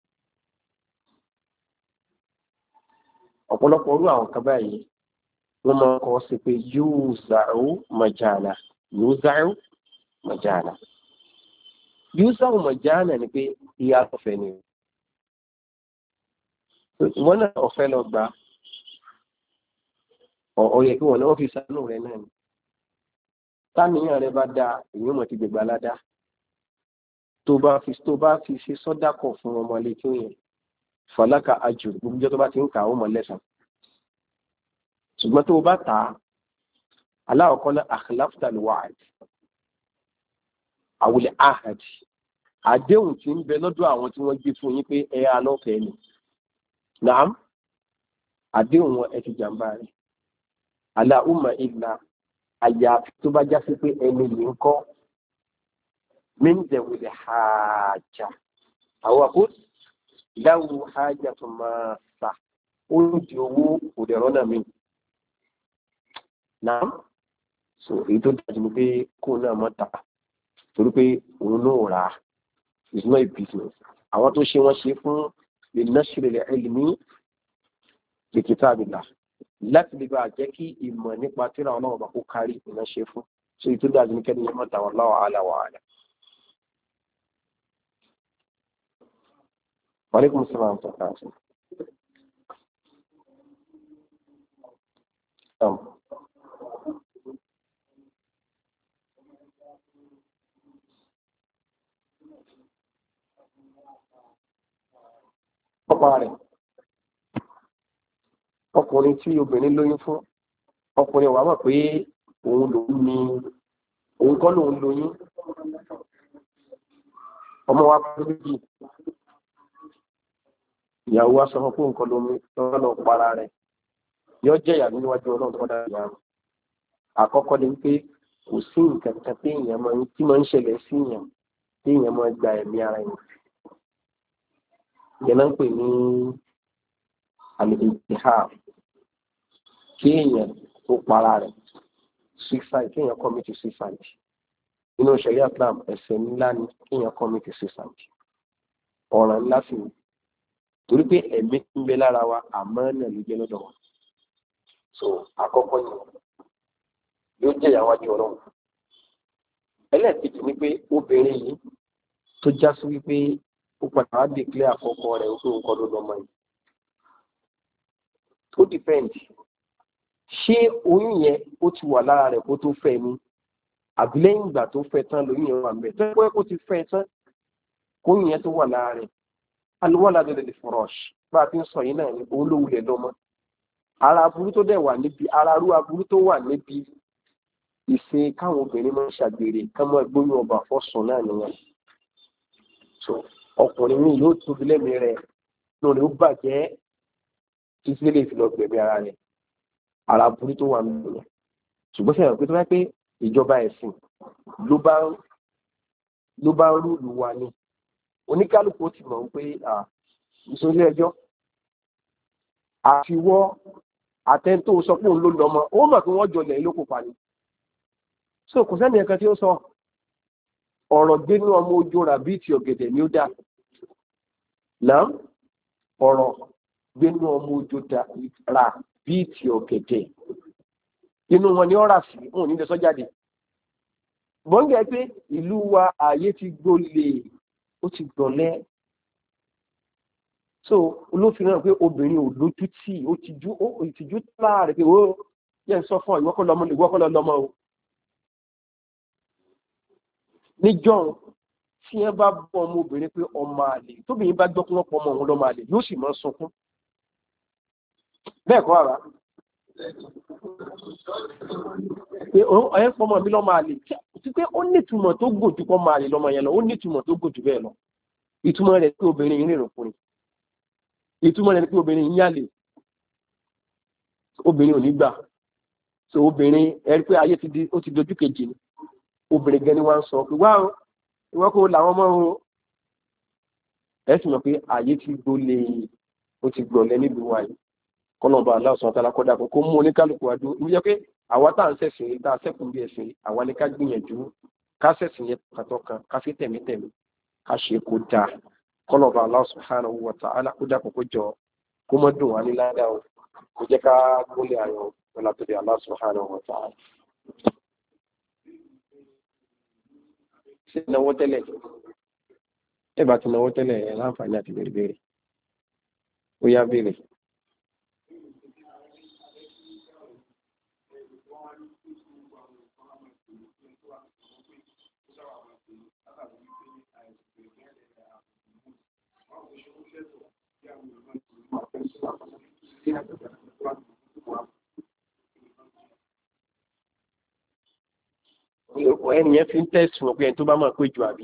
ọ̀pọ̀lọpọ̀ orú àwọn kan báyìí wọ́n máa kọ́ sí pé yúùzàrú màjàlá yúùzàrú màjàlá ni pé ìyá ọ̀fẹ́ ni ìwọ náà ọ̀fẹ́ lọ gbà ọ̀ yẹ kí wọ́n náà fi sánú rẹ̀ náà ni táníyàn rẹ bá dáa èèyàn mọ̀ ti gbègbà ládàá tó bá fi ṣe sọ́dákọ̀ fún ọmọ ilé tó yẹn fàlákà àjò gbogbo ìjọ tó bá ti ń kà ó mọ̀ lẹ́sàn ṣùgbọ́n tó bá tà á aláwọ̀kọ́ náà akhlafta al-wa'd àwùlẹ̀ ahad àdéhùn tí ń bẹ lọ́dọ̀ àwọn tí wọ́n gbé fún yín pé ẹ alọ́fẹ̀ẹ́ ni naam àdéhùn wọn ẹ ti jàǹbá rẹ̀ aláhùnmá ìlà àyàfi tó bá jásí pé ẹni yìí ń kọ́ míndẹ̀wìlẹ̀ hajjá àwọn àkó láwù hajjá tó máa sà ó ń di owó òdẹ̀rọ́nà mi náà so èyí tó dájú ni pé kó náà mọ́ ta torí pé òun náà rà á it's not a business àwọn tó ṣe wọ́n ṣe fún lè nashri al-ilmi bi kitabillah láti lè bá jẹ́ kí ìmọ̀ nípa tírà ọlọ́run bá kó kárí ìná ṣe fún so èyí tó dájú ní kẹ́ni yẹn mọ́ ta wallahu a'lam wa a'lam. Wa alaikum salaam wa rahmatullah. Ọ̀pá rẹ̀ ọkùnrin tí obìnrin lóyún fún ọkùnrin wà mọ̀ pé òun kọ́ lòun lóyún ọmọ wa pẹ̀lú méjì ìyàwó wa sọ fún pé nǹkan lómi lọ́wọ́ lọ para rẹ̀ yóò jẹ́ ìyàwó níwájú ọlọ́run tó dára ìyá rẹ̀ àkọ́kọ́ ni pé kò sí nǹkan kan tí máa ń ṣẹlẹ̀ sí èèyàn tí èèyàn máa gba ẹ̀mí ara ẹ̀yìn ìyẹn náà ń pè ní al-intihar kí èèyàn tó para rẹ̀ suicide kí èèyàn commit suicide nínú ṣẹ̀ríà Islam ẹ̀ṣẹ̀ ńlá ni kí èèyàn commit suicide ọ̀ràn ńlá sì ni torí pé ẹ̀mí ń bẹ lára wa àmọ́ náà ló jẹ́ lọ́dọ̀ wa so àkọ́kọ́ ni yóò jẹ́ ìyàwó àjọ ọlọ́run. ẹlẹ́ẹ̀kejì ni pé obìnrin yìí tó já sí wípé ó padà wá dèklé àkọ́kọ́ rẹ̀ wípé nǹkan ló lọ́mọ yìí tó dìpẹ́ǹdì ṣé oyún yẹn ó ti wà lára rẹ̀ kó tó fẹ́ ni àbí lẹ́yìn ìgbà tó fẹ́ tán lóyún yẹn wà mẹ́ tó pẹ́ kó ti fẹ́ tán kóyún yẹn tó wà lára rẹ̀ alwaladu lil firash bá a ti ń sọ yìí náà ní òun ló wulẹ̀ lọ́mọ ara aburú tó dẹ̀ wà níbi ara arú aburú tó wà níbi ìṣe káwọn obìnrin máa ń ṣàgbèrè ká máa gbóyún ọba fọ́sùn náà nìyẹn so ọkùnrin mi yóò tóbi lẹ́mìí rẹ̀ lórí ó bàjẹ́ títí lè fi lọ gbẹ̀mí ara rẹ̀ ara aburú tó wà níbi yẹn ṣùgbọ́n sẹ́yìn pé tó bá pé ìjọba ẹ̀sìn ló bá rúùlù wa ni oníkálukú ti mọ̀ pé ìṣòro ẹjọ́ àfiwọ́ àtẹ́ntó sọ pé òun ló lọ́mọ ó mọ̀ pé wọ́n jọlẹ̀ ló kò parí so kò sẹ́ni ẹ̀kan tí ó sọ ọ̀rọ̀ gbénú ọmọ ojú ra bíi ti ọ̀gẹ̀dẹ̀ ni ó dà náà ọ̀rọ̀ gbénú ọmọ ojú ra bíi ti ọ̀gẹ̀dẹ̀ inú wọn ni ó rà sí òun ní lẹ́sọ́ jáde gbọ́ngẹ́ pé ìlú wa ààyè ti gbólé ó ti gbọ̀lẹ́ so olófin náà pé obìnrin ò lójú tí ó ìtìjú láàrẹ̀ pé ó yẹ ń sọ fún ìwọ́kọ́ lọ́mọ o níjọ́ tí ẹ bá bọ́ ọmọ obìnrin pé ọmọ àlè tóbìnrin bá gbọ́ pé wọ́n pọ̀ ọmọ òun lọ́mọ àlè yóò sì máa sunkún bẹ́ẹ̀ kọ́ ara pé ọ̀yẹ́ pọ̀ ọmọ mi lọ́mọ àlè tí pé ó nítumọ̀ tó gòjù pọ̀ ọmọ àlè lọ́mọ yẹn lọ ó nítumọ̀ tó gòjù bẹ́ẹ̀ lọ ìtumọ̀ rẹ̀ pé obìnrin yìí rìn òkùnrin ìtumọ̀ rẹ̀ pé obìnrin yìí yálè obìnrin ò ní gbà so obìnrin ẹ̀rí pé ayé ó ti dojú kejì ni obìnrin gan ni wọ́n ń sọ pé wá o ìwọ́n kò làwọn ọmọ o ẹ sì mọ̀ pé ayé ti gbólé ó ti gbọ̀lẹ́ nílùú wa yìí kọ́nọ̀bà aláwọ̀sán alákọ̀dá kó mú oníkálukú wa dúró níbi jẹ́ pé àwa tá à ń ṣẹ̀sìn tá a ṣẹ̀kùn bí ẹ̀sìn àwa ni ká gbìyànjú ká ṣẹ̀sìn yẹn pàtó kan ká fi tẹ̀mítẹ̀mí ká ṣe kó dáa kọ́nọ̀bà Allah subhanahu wa ta'ala kó dàpọ̀ kó jọ kó mọ́ dùn wá ní ládàá o kó jẹ́ ká gbólé ayọ̀ ọ̀là tó dé Allah subhanahu wa ta'ala. ṣe náwó tẹ́lẹ̀ ẹ bá ti náwó tẹ́lẹ̀ ẹ láǹfààní àti bèrè ó yá bèrè. Ẹnìyẹn fi ń tẹ̀sùn ọ̀pẹ́ ẹni tó bá máa pé jù àbí.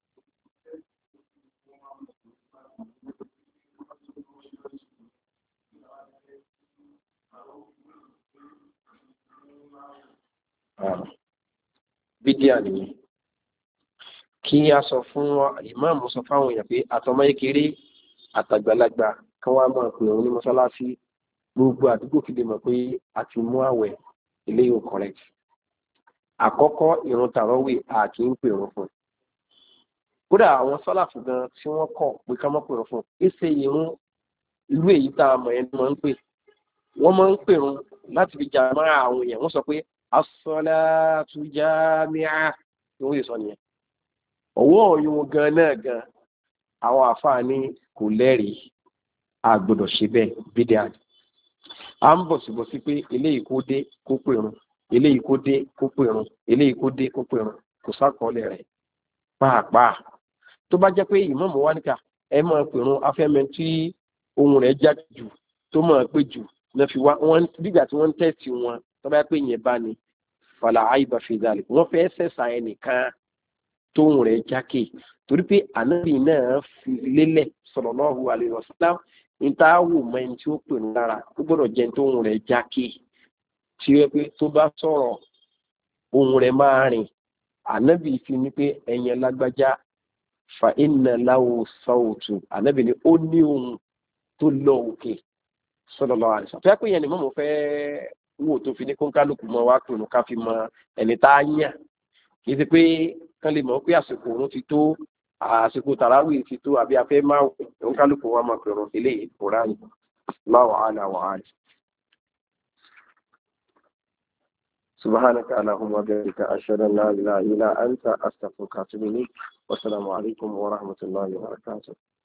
Bídíà nìyẹn. Kí a sọ fún ìmáàmù sọ fáwọn èèyàn pé àtọmọ kékeré àtàgbàlagbà kan wá máa pè òun ní mọ́sálásí gbogbo àdúgbò fi lè mọ̀ pé a ti mú àwẹ̀ eléyìí ò correct. Àkọ́kọ́ ìrun tàrọ́wì àti ń pè wọn fún kódà àwọn sọ́làfù gan tí wọ́n kọ̀ pé ká má pè wọn fún ẹsẹ̀ ìrun ìlú èyí tá a mọ̀ ẹ́ máa ń pè wọ́n máa ń pè wọn láti fi jàmá àwọn èèyàn wọ́n sọ pé as-salatu jami'a ni wọ́n lè sọ nìyẹn ọwọ́ ọ̀yún gan náà gan àwọn àfáà ní kò lẹ́rìí àgbọ́dọ̀ ṣe bẹ́ẹ̀ bídẹ́ àdì à ń bọ̀ síbọ̀ sí pé eléyìí kó dé kó pè wọn eléyìí kó dé kó pèrún eléyìí kó dé kó pèrún kò sákọọ́lẹ̀ rẹ̀ pàápàá tó bá jẹ́ pé ìmáàmù wa níta ẹ máa pèrún afẹ́mẹ́ tí ohun rẹ̀ já jù tó máa pé jù lọ́ fi wá wọn nígbà tí wọ́n ń tẹ̀sí wọn tó bá pé yẹn bá ní fàlà àìbá fi dhalika wọ́n fẹ́ sẹ̀sà ẹnìkan tóhun rẹ̀ jákè torí pé ànábì náà fi lélẹ̀ sallallahu alaihi wasallam níta wò mọ́ ẹni tí ó pèrún lára ó gbọ́dọ̀ jẹ́ tóhun rẹ̀ jákè tí ó yẹ pé tó bá sọ̀rọ̀ ohun rẹ̀ máa rìn ànábì fi ní pé ẹ̀yẹn lágbájá fa inna lahu sawtu ànábì ni ó ní ohun tó lọ òkè sallallahu alaihi wasallam tó yẹ pé yẹn ni mọ́mọ́ fẹ́ wò tó fi ní kó ń kálukú mọ́ wá pẹ̀lú ká fi mọ ẹni tá a yàn kì í ṣe pé kán lè mọ̀ pé àsìkò òun ti tó àsìkò tàràwì ti tó àbí afẹ́ máa ń kálukú wá máa pẹ̀lú eléyìí kúránì láwàá láwàá. subhanaka allahumma wa bihamdika ashhadu an la ilaha illa anta astaghfiruka wa atubu ilayk wa assalamu alaikum wa rahmatullahi wa barakatuh.